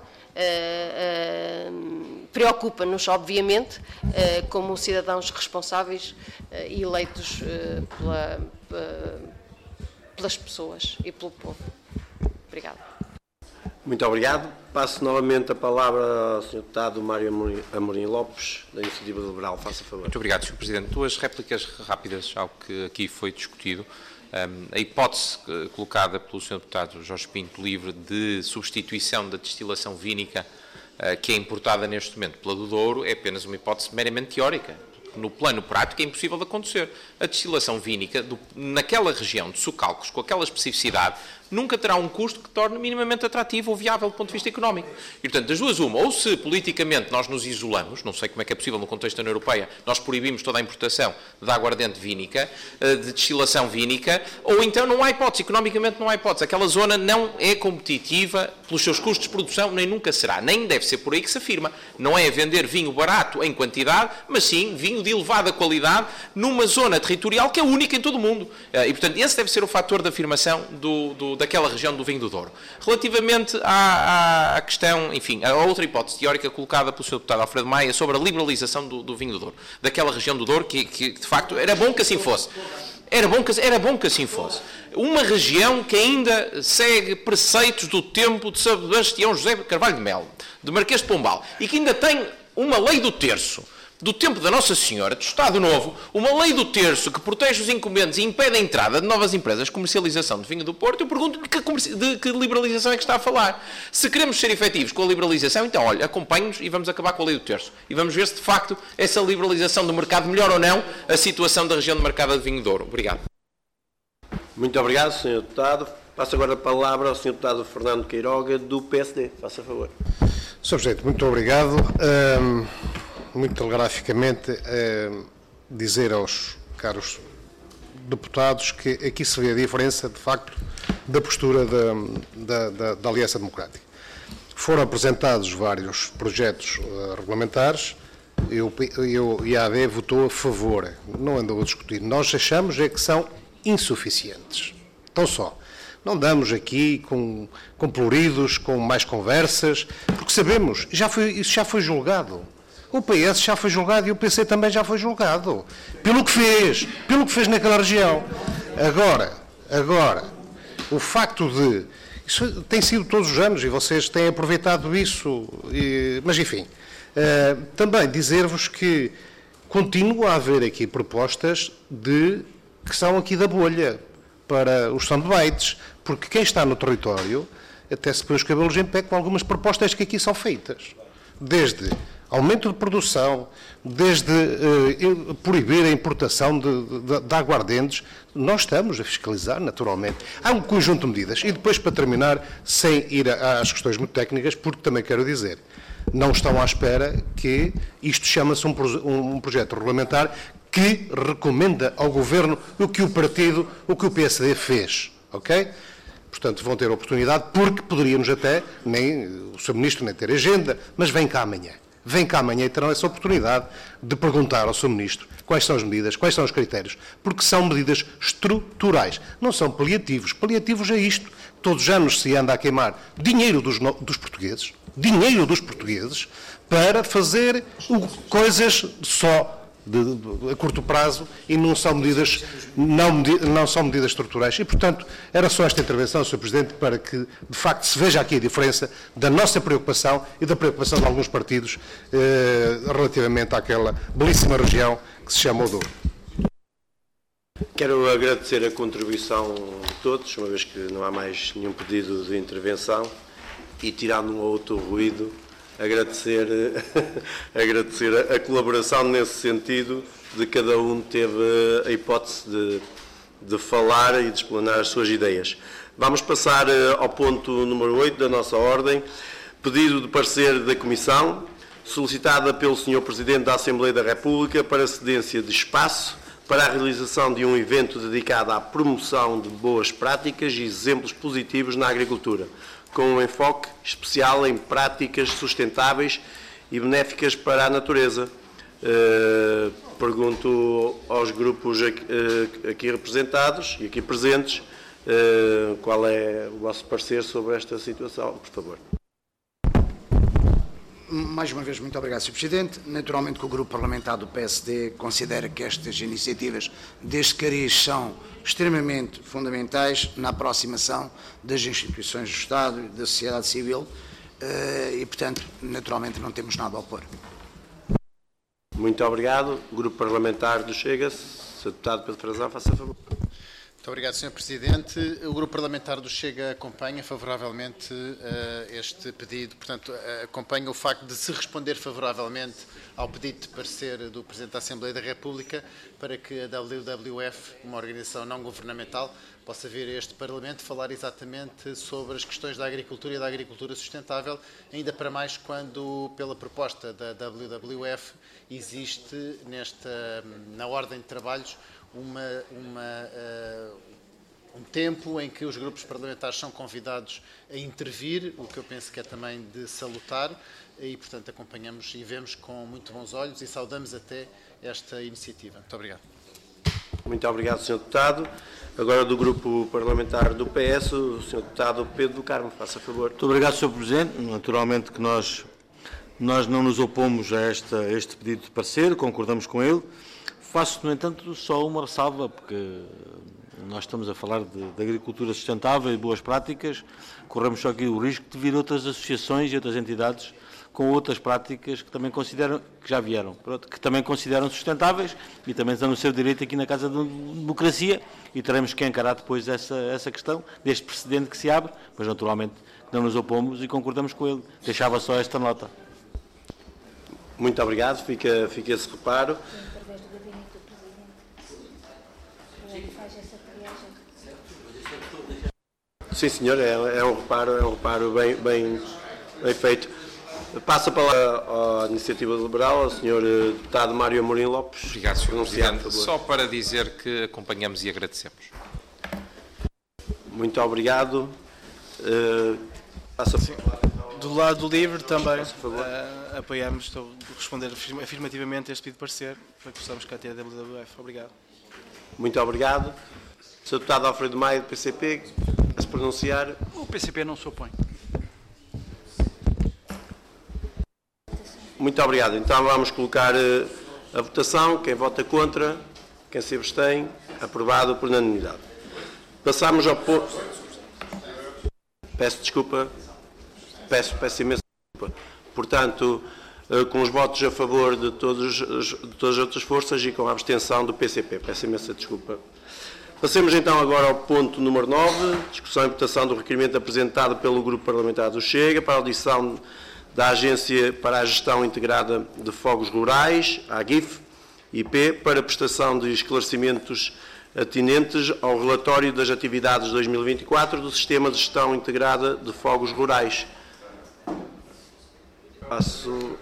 Uh, uh, preocupa-nos, obviamente, uh, como cidadãos responsáveis uh, e eleitos uh, pela, uh, pelas pessoas e pelo povo. Obrigado. Muito obrigado. Passo novamente a palavra ao senhor Deputado Mário Amorim Lopes, da Iniciativa Liberal. Faça favor. Muito obrigado, senhor Presidente. Duas réplicas rápidas ao que aqui foi discutido. Um, a hipótese uh, colocada pelo senhor Deputado Jorge Pinto Livre de substituição da destilação vínica uh, que é importada neste momento pela do Douro é apenas uma hipótese meramente teórica. porque no plano prático é impossível de acontecer. A destilação vínica, do, naquela região de Socalcos, com aquela especificidade, nunca terá um custo que torne minimamente atrativo ou viável do ponto de vista económico. E, portanto, das duas uma, ou se politicamente nós nos isolamos, não sei como é que é possível no contexto da União Europeia, nós proibimos toda a importação de aguardente vínica, de destilação vínica, ou então não há hipótese, economicamente não há hipótese. Aquela zona não é competitiva pelos seus custos de produção, nem nunca será. Nem deve ser por aí que se afirma. Não é vender vinho barato em quantidade, mas sim vinho de elevada qualidade numa zona territorial que é única em todo o mundo. E, portanto, esse deve ser o fator de afirmação do, do daquela região do vinho do Douro. Relativamente à, à questão, enfim, a outra hipótese teórica colocada pelo senhor deputado Alfredo Maia sobre a liberalização do, do vinho do Douro, daquela região do Douro, que, que de facto era bom que assim fosse. Era bom, que, era bom que assim fosse. Uma região que ainda segue preceitos do tempo de Sebastião José Carvalho de Melo, de Marquês de Pombal, e que ainda tem uma lei do terço, do tempo da Nossa Senhora, do Estado Novo, uma lei do terço que protege os incumbentes e impede a entrada de novas empresas de comercialização de vinho do Porto, eu pergunto de que, de que liberalização é que está a falar. Se queremos ser efetivos com a liberalização, então, olha, acompanhe-nos e vamos acabar com a lei do terço. E vamos ver se, de facto, essa liberalização do mercado melhora ou não a situação da região de mercado de vinho do Douro. Obrigado. Muito obrigado, senhor Deputado. Passo agora a palavra ao senhor Deputado Fernando Queiroga, do P S D. Faça favor. senhor Presidente, muito obrigado. Um... Muito telegraficamente, eh, dizer aos caros deputados que aqui se vê a diferença, de facto, da postura da, da, da, da Aliança Democrática. Foram apresentados vários projetos uh, regulamentares, eu, eu, e a A D votou a favor, não andou a discutir. Nós achamos é que são insuficientes. Então só. Não damos aqui com, com pluridos, com mais conversas, porque sabemos, já foi, isso já foi julgado. O P S já foi julgado e o P C também já foi julgado. Pelo que fez, pelo que fez naquela região. Agora, agora, o facto de... Isso tem sido todos os anos e vocês têm aproveitado isso, e, mas enfim. Uh, também dizer-vos que continua a haver aqui propostas de, que são aqui da bolha, para os soundbites, porque quem está no território até se põe os cabelos em pé com algumas propostas que aqui são feitas. Desde aumento de produção, desde eh, proibir a importação de, de, de aguardentes, nós estamos a fiscalizar, naturalmente. Há um conjunto de medidas. E depois, para terminar, sem ir às questões muito técnicas, porque também quero dizer, não estão à espera que isto chama-se um, um projeto regulamentar que recomenda ao Governo o que o partido, o que o P S D fez, ok? Portanto, vão ter oportunidade, porque poderíamos até, nem o senhor Ministro nem ter agenda, mas vem cá amanhã. Vem cá amanhã e terão essa oportunidade de perguntar ao senhor Ministro quais são as medidas, quais são os critérios, porque são medidas estruturais, não são paliativos. Paliativos é isto. Todos os anos se anda a queimar dinheiro dos, dos portugueses, dinheiro dos portugueses, para fazer coisas só De, de, a curto prazo e não são medidas não, não são medidas estruturais. E, portanto, era só esta intervenção, senhor Presidente, para que, de facto, se veja aqui a diferença da nossa preocupação e da preocupação de alguns partidos eh, relativamente àquela belíssima região que se chama o Douro. Quero agradecer a contribuição de todos, uma vez que não há mais nenhum pedido de intervenção, e tirando um ou outro ruído, agradecer, agradecer a colaboração nesse sentido, de cada um teve a hipótese de, de falar e de explanar as suas ideias. Vamos passar ao ponto número oito da nossa ordem, pedido de parecer da Comissão, solicitada pelo senhor Presidente da Assembleia da República para cedência de espaço para a realização de um evento dedicado à promoção de boas práticas e exemplos positivos na agricultura, com um enfoque especial em práticas sustentáveis e benéficas para a natureza. Uh, pergunto aos grupos aqui, uh, aqui representados e aqui presentes uh, qual é o vosso parecer sobre esta situação, por favor. Mais uma vez, muito obrigado, senhor Presidente. Naturalmente que o Grupo Parlamentar do P S D considera que estas iniciativas deste cariz são extremamente fundamentais na aproximação das instituições do Estado e da sociedade civil e, portanto, naturalmente não temos nada a opor. Muito obrigado. O Grupo Parlamentar do Chega, senhor Deputado Pedro Frazão, faça favor. Muito obrigado, senhor Presidente. O Grupo Parlamentar do Chega acompanha favoravelmente uh, este pedido, portanto, uh, acompanha o facto de se responder favoravelmente ao pedido de parecer do Presidente da Assembleia da República para que a W W F, uma organização não governamental, possa vir a este Parlamento falar exatamente sobre as questões da agricultura e da agricultura sustentável, ainda para mais quando, pela proposta da W W F, existe nesta, na ordem de trabalhos uma, uma, uh, um tempo em que os grupos parlamentares são convidados a intervir, o que eu penso que é também de salutar, e, portanto, acompanhamos e vemos com muito bons olhos e saudamos até esta iniciativa. Muito obrigado. Muito obrigado, senhor Deputado. Agora, do Grupo Parlamentar do P S, o senhor Deputado Pedro do Carmo, faça favor. Muito obrigado, senhor Presidente. Naturalmente que nós, nós não nos opomos a, esta, a este pedido de parecer, concordamos com ele. Faço, no entanto, só uma ressalva, porque nós estamos a falar de, de agricultura sustentável e boas práticas, corremos só aqui o risco de vir outras associações e outras entidades com outras práticas que também consideram, que já vieram, que também consideram sustentáveis e também estão no seu direito aqui na Casa da Democracia e teremos que encarar depois essa, essa questão, deste precedente que se abre, mas naturalmente não nos opomos e concordamos com ele. Deixava só esta nota. Muito obrigado, fica, fica esse reparo. Sim, senhor, é, é um reparo, é um reparo bem, bem, bem feito. Passa a palavra à Iniciativa Liberal, ao senhor Deputado Mário Amorim Lopes. Obrigado, senhor Presidente. Só para dizer que acompanhamos e agradecemos. Muito obrigado. Uh, passa a... Do lado do LIVRE também uh, apoiamos, estou a responder afirmativamente a este pedido de parecer para que possamos cá ter a W W F. Obrigado. Muito obrigado. senhor Deputado Alfredo Maia, do P C P, a se pronunciar. O P C P não se opõe. Muito obrigado. Então vamos colocar uh, a votação. Quem vota contra, quem se abstém, aprovado por unanimidade. Passamos ao ponto... Peço desculpa. Peço, peço imensa desculpa. Portanto, uh, com os votos a favor de, todos, de todas as outras forças e com a abstenção do P C P. Peço imensa desculpa. Passemos então agora ao ponto número nove, discussão e votação do requerimento apresentado pelo Grupo Parlamentar do Chega para a audição da Agência para a Gestão Integrada de Fogos Rurais, a AGIF, I P, para prestação de esclarecimentos atinentes ao relatório das atividades de dois mil e vinte e quatro do Sistema de Gestão Integrada de Fogos Rurais. Passo...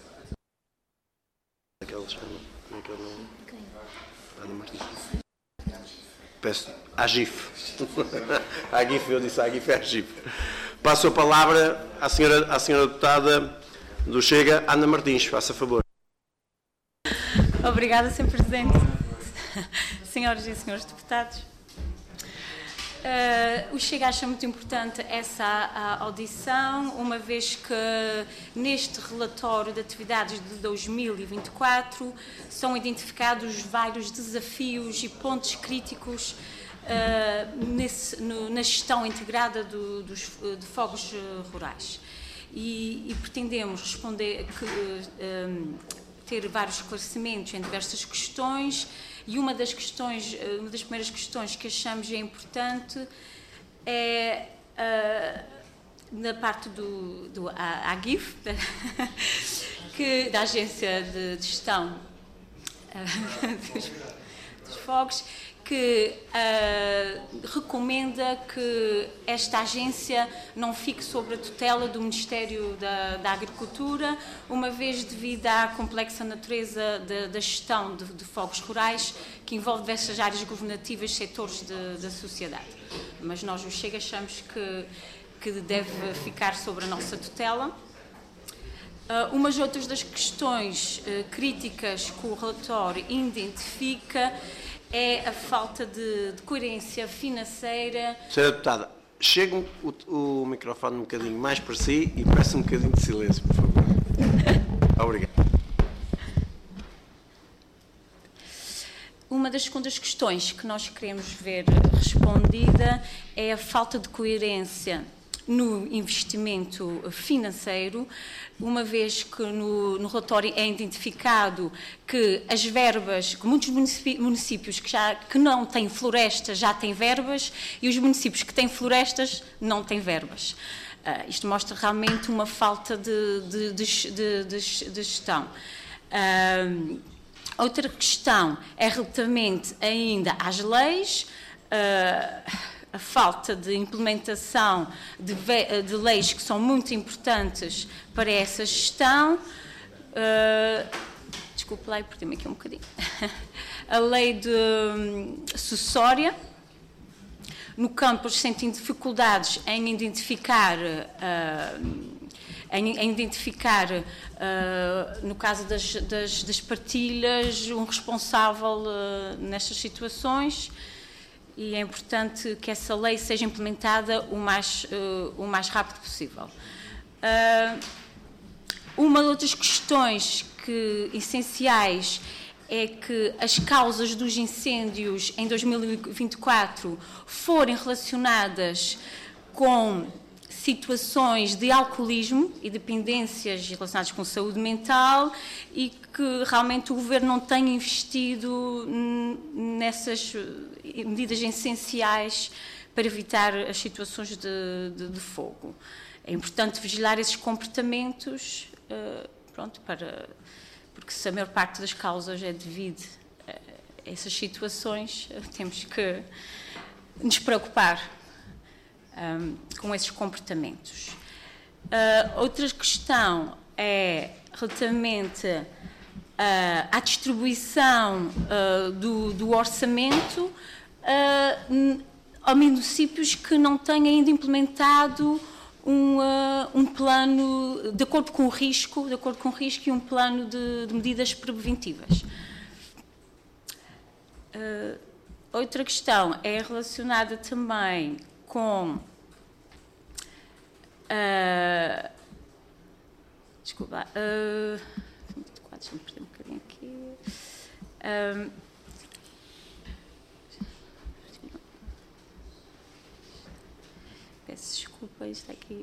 Peço... AGIF. AGIF, eu disse AGIF, é AGIF. Passo a palavra à senhora, à senhora deputada do Chega, Ana Martins. Faça favor. Obrigada, senhor Presidente. Senhoras e senhores deputados. Uh, o Chega acha muito importante essa a, audição, uma vez que neste relatório de atividades de dois mil e vinte e quatro são identificados vários desafios e pontos críticos Uh, nesse, no, na gestão integrada do, dos, de fogos uh, rurais. E, e pretendemos responder, que, uh, um, ter vários esclarecimentos em diversas questões, e uma das questões, uh, uma das primeiras questões que achamos é importante é uh, na parte do, do a, a GIF, que, da Agência de, de Gestão uh, dos, dos Fogos, que uh, recomenda que esta agência não fique sob a tutela do Ministério da, da Agricultura, uma vez devido à complexa natureza de, da gestão de, de fogos rurais, que envolve diversas áreas governativas e setores de, da sociedade. Mas nós, o Chega, achamos que, que deve ficar sob a nossa tutela. Uh, umas outras das questões uh, críticas que o relatório identifica é a falta de, de coerência financeira. Senhora Deputada, chegue o, o microfone um bocadinho mais para si e peça um bocadinho de silêncio, por favor. Obrigado. Uma das segundas questões que nós queremos ver respondida é a falta de coerência no investimento financeiro, uma vez que no, no relatório é identificado que as verbas, que muitos municípios que, já, que não têm florestas já têm verbas e os municípios que têm florestas não têm verbas. Uh, isto mostra realmente uma falta de, de, de, de, de, de gestão. Uh, outra questão é relativamente ainda às leis, uh, a falta de implementação de, de leis que são muito importantes para essa gestão. Uh, desculpe lá, perdi-me aqui um bocadinho. A lei de um, sucessória. No campo, eles sentem dificuldades em identificar, uh, em, em identificar uh, no caso das, das, das partilhas, um responsável uh, nestas situações, e é importante que essa lei seja implementada o mais, uh, o mais rápido possível. Uh, uma das outras questões que, essenciais é que as causas dos incêndios em dois mil e vinte e quatro forem relacionadas com situações de alcoolismo e dependências relacionadas com saúde mental e que realmente o Governo não tenha investido nessas medidas essenciais para evitar as situações de, de, de fogo. É importante vigilar esses comportamentos, uh, pronto, para... porque se a maior parte das causas é devido a essas situações, temos que nos preocupar um, com esses comportamentos. Uh, outra questão é relativamente uh, à distribuição uh, do, do orçamento uh, a municípios que não têm ainda implementado Um, uh, um plano de acordo com o risco, de acordo com o risco e um plano de, de medidas preventivas. Uh, outra questão é relacionada também com uh, desculpa, uh, deixa-me perder um bocadinho aqui. Uh, Peço desculpa, isto aqui.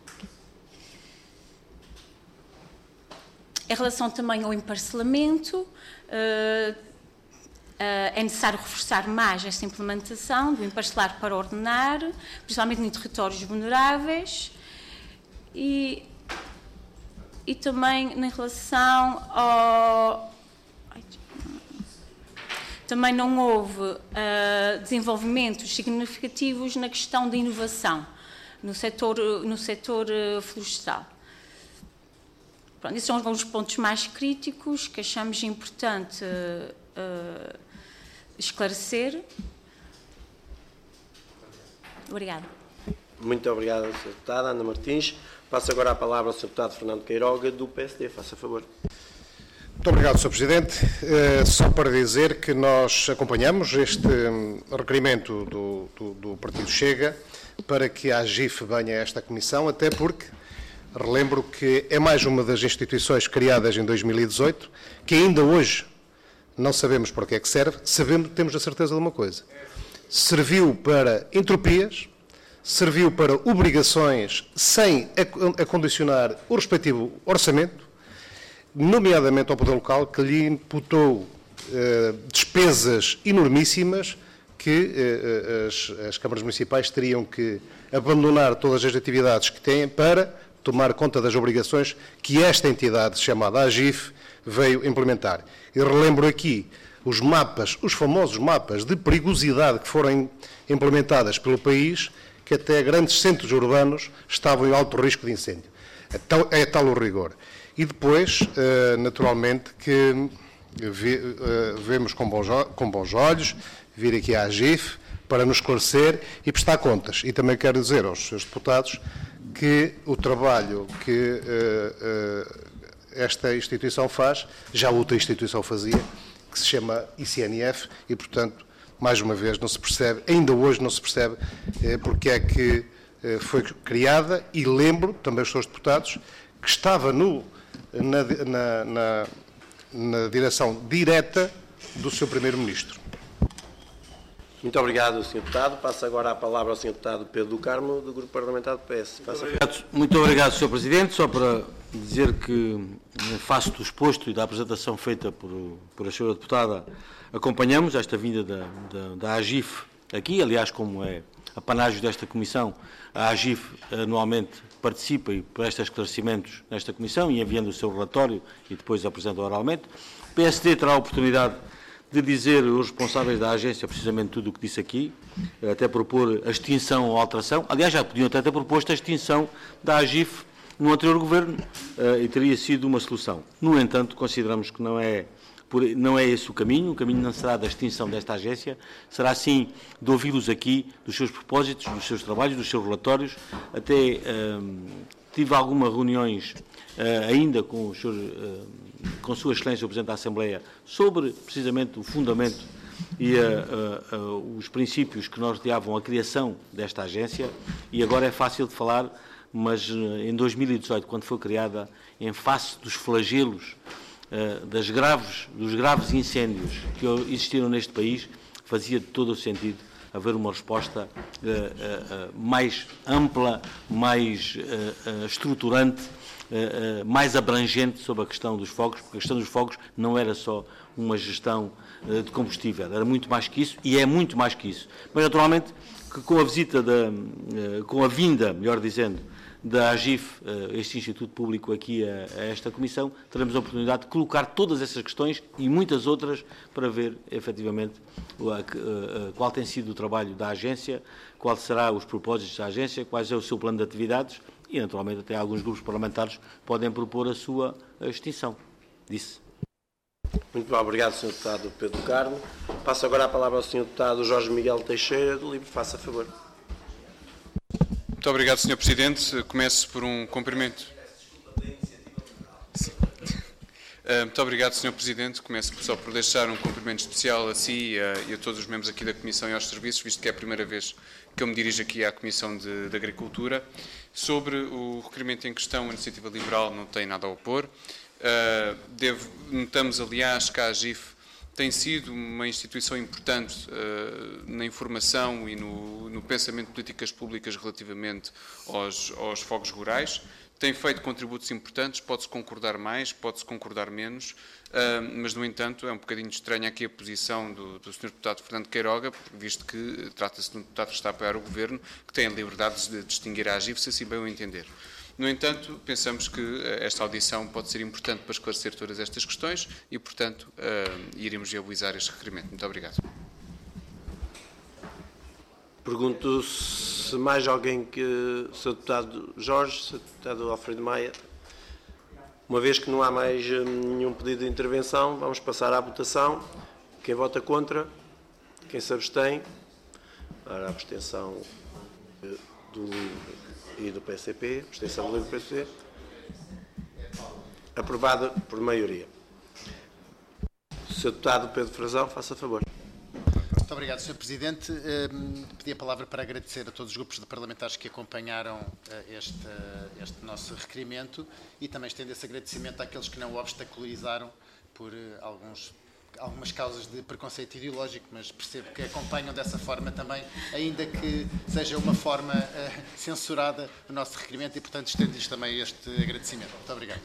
Em relação também ao emparcelamento, uh, uh, é necessário reforçar mais esta implementação do emparcelar para ordenar, principalmente em territórios vulneráveis, e, e também em relação ao... Também não houve uh, desenvolvimentos significativos na questão da inovação no setor, no setor uh, florestal. Pronto, esses são alguns pontos mais críticos que achamos importante uh, uh, esclarecer. Obrigada. Muito obrigado, senhora Deputada Ana Martins. Passo agora a palavra ao senhor Deputado Fernando Queiroga, do P S D. Faça favor. Muito obrigado, senhor Presidente. Uh, só para dizer que nós acompanhamos este um, requerimento do, do, do Partido Chega para que a AGIF venha a esta comissão, até porque relembro que é mais uma das instituições criadas em dois mil e dezoito que ainda hoje não sabemos para que é que serve, sabemos, temos a certeza de uma coisa. Serviu para entropias, serviu para obrigações sem acondicionar o respectivo orçamento, nomeadamente ao poder local, que lhe imputou eh, despesas enormíssimas que eh, as, as câmaras municipais teriam que abandonar todas as atividades que têm para tomar conta das obrigações que esta entidade, chamada AGIF, veio implementar. E relembro aqui os mapas, os famosos mapas de perigosidade que foram implementadas pelo país, que até grandes centros urbanos estavam em alto risco de incêndio. É tal, é tal o rigor. E depois, naturalmente, que vemos com bons, com bons olhos vir aqui à AGIF para nos esclarecer e prestar contas. E também quero dizer aos seus deputados que o trabalho que esta instituição faz, já outra instituição fazia, que se chama I C N F, e, portanto, mais uma vez, não se percebe, ainda hoje não se percebe porque é que foi criada, e lembro também aos seus deputados que estava no Na, na, na, na direção direta do seu Primeiro-Ministro. Muito obrigado, senhor Deputado. Passo agora a palavra ao senhor Deputado Pedro do Carmo, do Grupo Parlamentar do P S. Muito obrigado, muito obrigado, senhor Presidente. Só para dizer que, face do exposto e da apresentação feita por, por a senhora Deputada, acompanhamos esta vinda da, da, da AGIF aqui. Aliás, como é apanágio desta Comissão, a AGIF anualmente participa e presta esclarecimentos nesta Comissão e enviando o seu relatório e depois apresenta oralmente. O P S D terá a oportunidade de dizer aos responsáveis da agência precisamente tudo o que disse aqui, até propor a extinção ou alteração. Aliás, já podiam até ter proposto a extinção da AGIF no anterior governo e teria sido uma solução. No entanto, consideramos que não é, não é esse o caminho. O caminho não será da extinção desta agência, será sim de ouvi-los aqui, dos seus propósitos, dos seus trabalhos, dos seus relatórios. Até hum, tive algumas reuniões uh, ainda com os seus... Uh, com Sua Excelência o Presidente da Assembleia, sobre precisamente o fundamento e uh, uh, uh, os princípios que norteavam a criação desta agência, e agora é fácil de falar, mas uh, em dois mil e dezoito, quando foi criada, em face dos flagelos, uh, das graves, dos graves incêndios que existiram neste país, fazia de todo o sentido haver uma resposta uh, uh, uh, mais ampla, mais uh, uh, estruturante, Uh, uh, mais abrangente sobre a questão dos fogos, porque a questão dos fogos não era só uma gestão uh, de combustível, era muito mais que isso, e é muito mais que isso. Mas, naturalmente, que com a visita, da, uh, com a vinda, melhor dizendo, da AGIF, uh, este Instituto Público aqui a, a esta Comissão, teremos a oportunidade de colocar todas essas questões e muitas outras para ver, efetivamente, uh, uh, uh, qual tem sido o trabalho da agência, quais serão os propósitos da agência, quais é o seu plano de atividades, e, naturalmente, até alguns grupos parlamentares podem propor a sua extinção. Disse. Muito bem, obrigado, senhor Deputado Pedro Carmo. Passo agora a palavra ao senhor Deputado Jorge Miguel Teixeira, do Livre. Faça favor. Muito obrigado, senhor Presidente. Começo por um cumprimento. Sim. Muito obrigado, senhor Presidente. Começo só por deixar um cumprimento especial a si e a todos os membros aqui da Comissão e aos serviços, visto que é a primeira vez que eu me dirijo aqui à Comissão de, de Agricultura. Sobre o requerimento em questão, a Iniciativa Liberal não tem nada a opor. Uh, devo, notamos, aliás, que a AGIF tem sido uma instituição importante uh, na informação e no, no pensamento de políticas públicas relativamente aos, aos fogos rurais. Tem feito contributos importantes, pode-se concordar mais, pode-se concordar menos, uh, mas, no entanto, é um bocadinho estranha aqui a posição do, do senhor Deputado Fernando Queiroga, visto que trata-se de um deputado que está a apoiar o Governo, que tem a liberdade de distinguir a AGIF, se assim bem o entender. No entanto, pensamos que esta audição pode ser importante para esclarecer todas estas questões e, portanto, uh, iremos viabilizar este requerimento. Muito obrigado. Pergunto se mais alguém que... o senhor Deputado Jorge, o senhor Deputado Alfredo Maia. Uma vez que não há mais nenhum pedido de intervenção, vamos passar à votação. Quem vota contra? Quem se abstém? Para a abstenção do e do P C P, abstenção do P C P. Aprovada por maioria. O senhor Deputado Pedro Frazão, faça favor. Muito obrigado, senhor Presidente. Pedi a palavra para agradecer a todos os grupos de parlamentares que acompanharam este, este nosso requerimento e também estendo esse agradecimento àqueles que não o obstacularizaram por alguns, algumas causas de preconceito ideológico, mas percebo que acompanham dessa forma também, ainda que seja uma forma uh, censurada o nosso requerimento e, portanto, estendo-lhes também este agradecimento. Muito obrigado.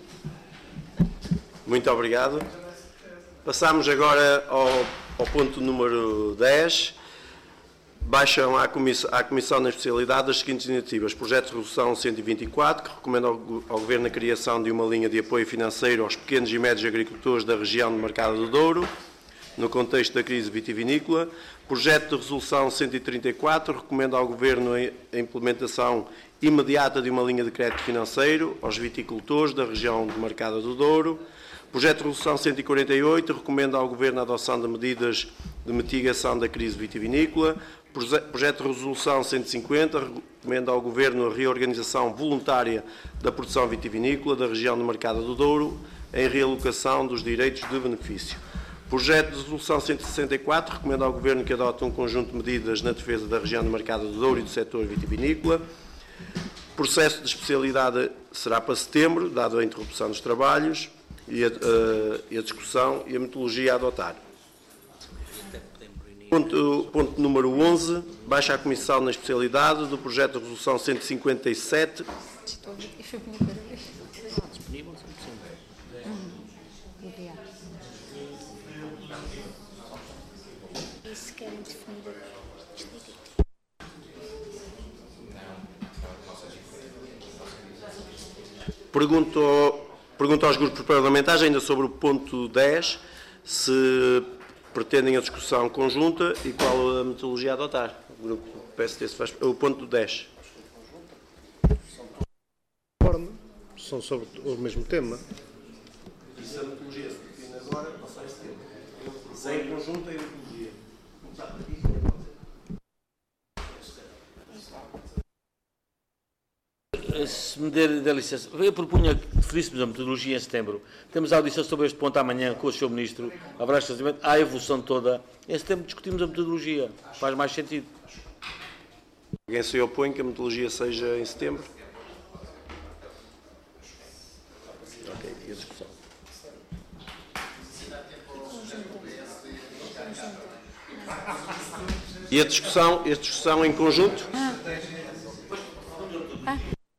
Muito obrigado. Passamos agora ao, ao ponto número dez. Baixam à Comissão, à Comissão na especialidade as seguintes iniciativas. Projeto de Resolução cento e vinte e quatro, que recomenda ao, ao Governo a criação de uma linha de apoio financeiro aos pequenos e médios agricultores da região de Mercado do Douro, no contexto da crise vitivinícola. Projeto de Resolução cento e trinta e quatro, recomenda ao Governo a implementação imediata de uma linha de crédito financeiro aos viticultores da região de Mercado do Douro. Projeto de Resolução cento e quarenta e oito, recomenda ao Governo a adoção de medidas de mitigação da crise vitivinícola. Projeto de Resolução cento e cinquenta, recomenda ao Governo a reorganização voluntária da produção vitivinícola da região do Mercado do Douro, em realocação dos direitos de benefício. Projeto de Resolução cento e sessenta e quatro, recomenda ao Governo que adote um conjunto de medidas na defesa da região do Mercado do Douro e do setor vitivinícola. Processo de especialidade será para setembro, dado a interrupção dos trabalhos e a, a, a discussão e a metodologia a adotar. Ponto, ponto número onze, baixa a Comissão na especialidade do projeto de resolução cento e cinquenta e sete. Estou a ver, foi a primeira vez. Disponível, cem por cento. E se querem definir aqui? Pergunto, pergunto aos grupos parlamentares, ainda sobre o ponto dez, se pretendem a discussão conjunta e qual a metodologia a adotar. O grupo P S D se faz. O ponto dez. São sobre o mesmo tema. Isso é a metodologia. Se agora, não sei se tem. Sem conjunta e metodologia. Se me der, der licença, eu propunha que definíssemos a metodologia em setembro. Temos a audição sobre este ponto amanhã com o senhor Ministro. Haverá esclarecimento. Há a evolução toda. Em setembro discutimos a metodologia. Faz mais sentido. Alguém se opõe que a metodologia seja em setembro? Ok, e a discussão? E a discussão, e a discussão em conjunto? Ah. Ah.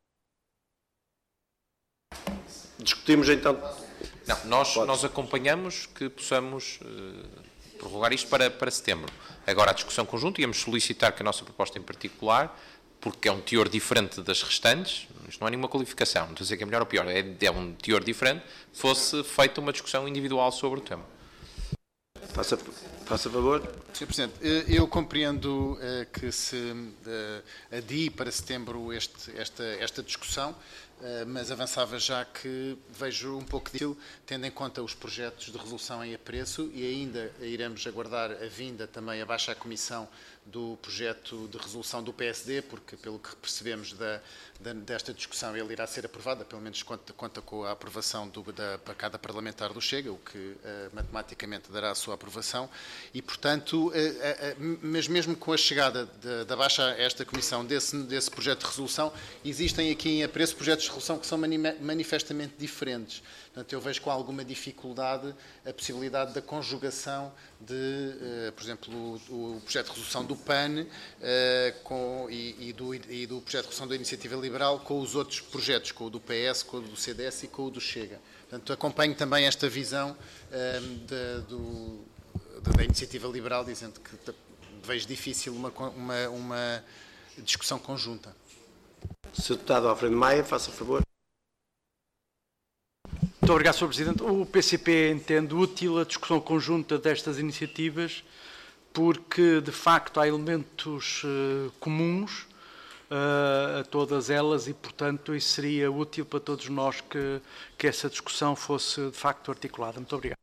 Discutimos então. Não, nós, nós acompanhamos que possamos uh, prorrogar isto para, para setembro. Agora, a discussão conjunta, íamos solicitar que a nossa proposta em particular, porque é um teor diferente das restantes, isto não é nenhuma qualificação, não estou a dizer que é melhor ou pior, é, é um teor diferente, fosse feita uma discussão individual sobre o tema. Faça, faça favor. senhor Presidente, eu compreendo uh, que se uh, adie para setembro este, esta, esta discussão, uh, mas avançava já que vejo um pouco difícil, tendo em conta os projetos de resolução em apreço, e ainda iremos aguardar a vinda também abaixo à Comissão do projeto de resolução do P S D, porque, pelo que percebemos da, da, desta discussão, ele irá ser aprovado, pelo menos conta, conta com a aprovação do, da bancada parlamentar do Chega, o que uh, matematicamente dará a sua aprovação, e, portanto, uh, uh, uh, mas mesmo com a chegada de, da baixa a esta Comissão desse, desse projeto de resolução, existem aqui em apreço projetos de resolução que são mani manifestamente diferentes. Portanto, eu vejo com alguma dificuldade a possibilidade da conjugação de, uh, por exemplo, o, o projeto de resolução do P A N uh, com, e, e, do, e do projeto de resolução da Iniciativa Liberal com os outros projetos, com o do P S, com o do C D S e com o do Chega. Portanto, acompanho também esta visão um, de, do, de, da Iniciativa Liberal, dizendo que vejo difícil uma, uma, uma discussão conjunta. senhor Deputado Alfredo Maia, faça favor. Muito obrigado, senhor Presidente. O P C P entende útil a discussão conjunta destas iniciativas porque, de facto, há elementos uh, comuns uh, a todas elas e, portanto, isso seria útil para todos nós que, que essa discussão fosse, de facto, articulada. Muito obrigado.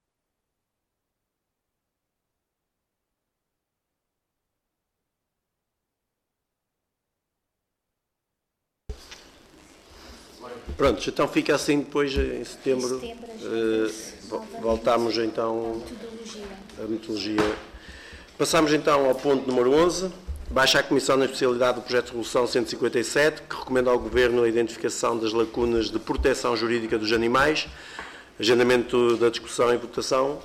Pronto, então fica assim depois em setembro. Em setembro uh, voltamos então à metodologia. Passamos então ao ponto número onze. Baixa a Comissão na especialidade do projeto de resolução cento e cinquenta e sete, que recomenda ao Governo a identificação das lacunas de proteção jurídica dos animais. Agendamento da discussão e votação.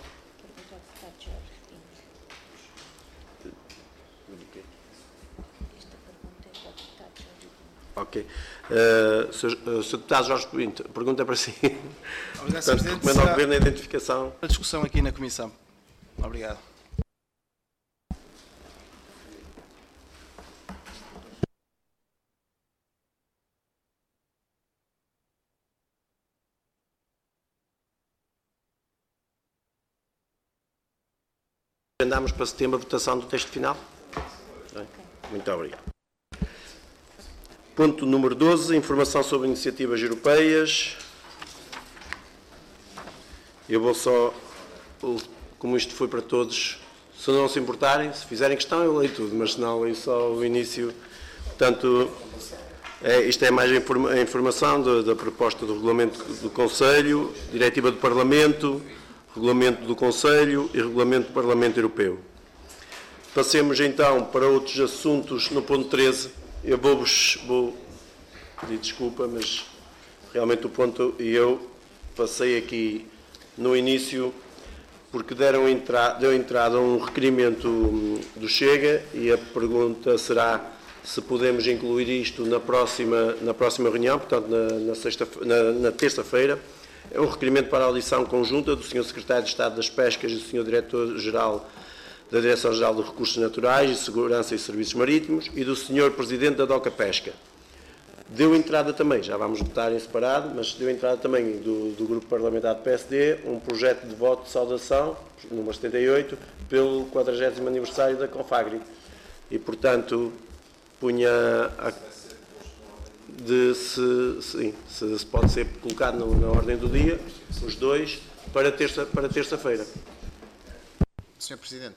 Ok. Uh, senhor Deputado Jorge Pinto, a pergunta é para si. Obrigado, Portanto, recomendo ao Governo a identificação. A discussão aqui na Comissão. Obrigado. Agendamos para setembro a votação do texto final? Bem, muito obrigado. Ponto número doze, informação sobre iniciativas europeias. Eu vou só, como isto foi para todos, se não se importarem, se fizerem questão eu leio tudo, mas se não leio só o início. Portanto, é, isto é mais a, informa, a informação da, da proposta do Regulamento do Conselho, Diretiva do Parlamento, Regulamento do Conselho e Regulamento do Parlamento Europeu. Passemos então para outros assuntos no ponto treze. Eu vou-vos vou pedir desculpa, mas realmente o ponto, e eu passei aqui no início porque deram entra, deu entrada a um requerimento do Chega e a pergunta será se podemos incluir isto na próxima, na próxima reunião, portanto na, na, sexta, na, na terça-feira. É um requerimento para a audição conjunta do senhor Secretário de Estado das Pescas e do senhor Diretor-Geral da Direção-Geral de Recursos Naturais e Segurança e Serviços Marítimos e do senhor Presidente da DOCA Pesca. Deu entrada também, já vamos votar em separado, mas deu entrada também do, do Grupo Parlamentar do P S D um projeto de voto de saudação, número setenta e oito, pelo quadragésimo aniversário da Confagri. E, portanto, punha a, de se, sim, se, se pode ser colocado na, na ordem do dia, os dois, para terça, para terça-feira. senhor Presidente.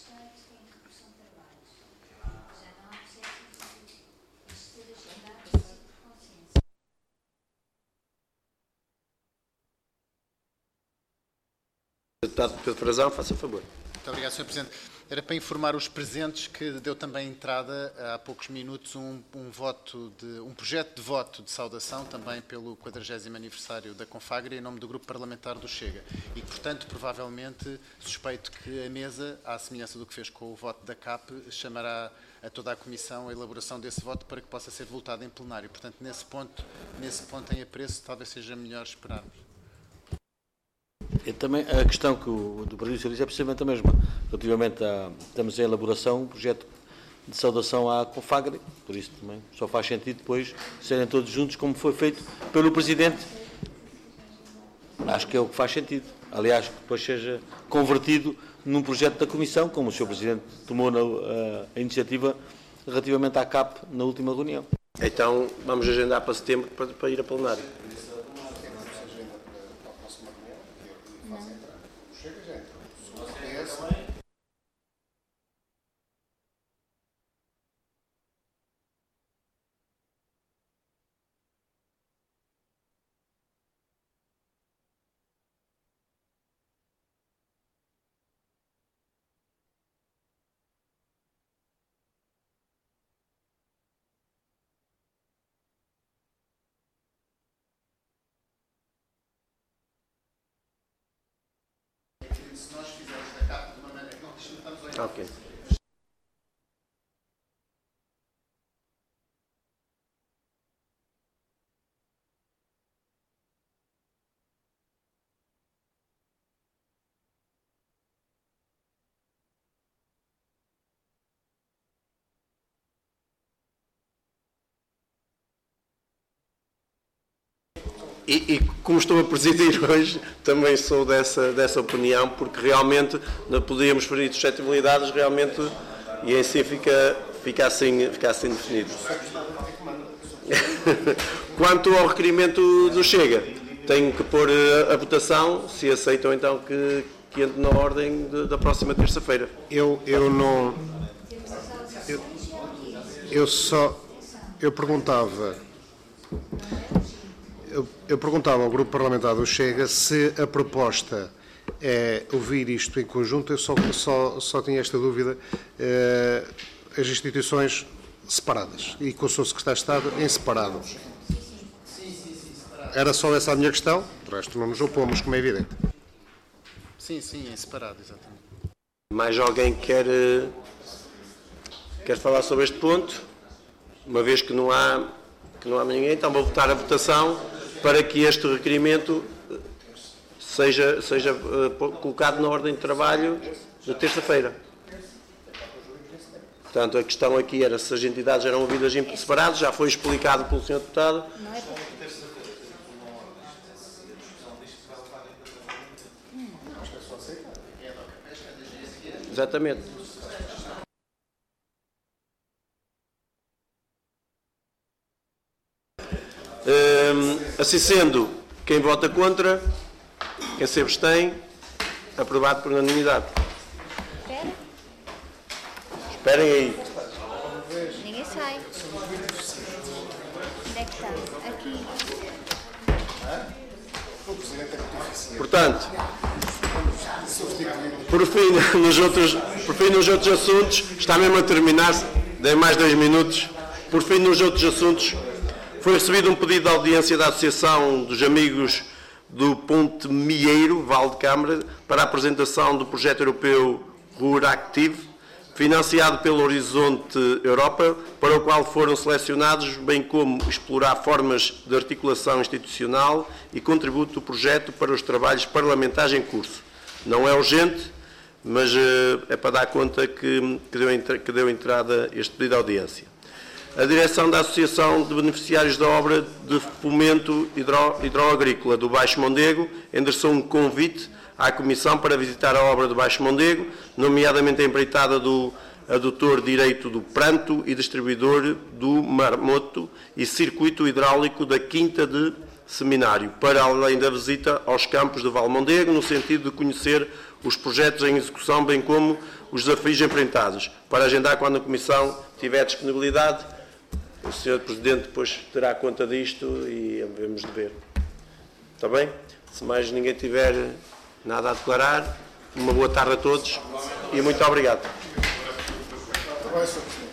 Deputado Pedro Frazão, faça favor. Muito obrigado, senhor Presidente. Era para informar os presentes que deu também entrada há poucos minutos um, um, voto de, um projeto de voto de saudação também pelo quadragésimo aniversário da Confagri em nome do Grupo Parlamentar do Chega. E, portanto, provavelmente suspeito que a mesa, à semelhança do que fez com o voto da C A P, chamará a toda a Comissão a elaboração desse voto para que possa ser votado em plenário. Portanto, nesse ponto, nesse ponto em apreço, talvez seja melhor esperarmos. E também a questão que o do Partido Socialista é precisamente a mesma. Relativamente a, estamos em elaboração um projeto de saudação à Confagri, por isso também só faz sentido depois serem todos juntos, como foi feito pelo Presidente. Acho que é o que faz sentido. Aliás, que depois seja convertido num projeto da Comissão, como o senhor Presidente tomou na, a, a iniciativa relativamente à C A P na última reunião. Então, vamos agendar para setembro para, para ir a plenário. Se nós fizermos a C A P de uma maneira que não estamos a olhar. Ok. E, e como estou a presidir hoje, também sou dessa, dessa opinião, porque realmente não podíamos ferir suscetibilidades, realmente, e em si fica, fica, assim, fica assim definido. Quanto ao requerimento do Chega, tenho que pôr a, a votação, se aceitam então que, que entre na ordem de, da próxima terça-feira. Eu, eu não... Eu, eu só... Eu perguntava... Eu, eu perguntava ao Grupo Parlamentar do Chega se a proposta é ouvir isto em conjunto. Eu só, só, só tinha esta dúvida, eh, as instituições separadas e com o seu Secretário de Estado em separado. Era só essa a minha questão, o resto não nos opomos, como é evidente. Sim, sim, em separado, exatamente. Mais alguém quer, quer falar sobre este ponto? Uma vez que não há, que não há ninguém, então vou votar a votação para que este requerimento seja, seja uh, colocado na ordem de trabalho da terça-feira. Portanto, a questão aqui era se as entidades eram ouvidas em separado, já foi explicado pelo senhor Deputado. Exatamente. Hum, assim sendo, quem vota contra, quem se abstém, aprovado por unanimidade. Espera. Esperem aí. Ninguém sai. Onde é que está? Aqui. Portanto, por fim, nos outros, por fim, nos outros assuntos, está mesmo a terminar-se, dei mais dois minutos. Por fim, nos outros assuntos, foi recebido um pedido de audiência da Associação dos Amigos do Ponte Mieiro, Val de Câmara, para a apresentação do projeto europeu RURACTIV, financiado pelo Horizonte Europa, para o qual foram selecionados, bem como explorar formas de articulação institucional e contributo do projeto para os trabalhos parlamentares em curso. Não é urgente, mas é para dar conta que, que, deu, que deu entrada este pedido de audiência. A direção da Associação de Beneficiários da Obra de Fomento Hidro, Hidroagrícola do Baixo Mondego endereçou um convite à Comissão para visitar a obra do Baixo Mondego, nomeadamente a empreitada do adutor direito do Pranto e distribuidor do Marmoto e circuito hidráulico da Quinta de Seminário, para além da visita aos campos de Valmondego, no sentido de conhecer os projetos em execução, bem como os desafios enfrentados, para agendar quando a Comissão tiver disponibilidade. O senhor Presidente depois terá conta disto e devemos de ver. Está bem? Se mais ninguém tiver nada a declarar, uma boa tarde a todos e muito obrigado.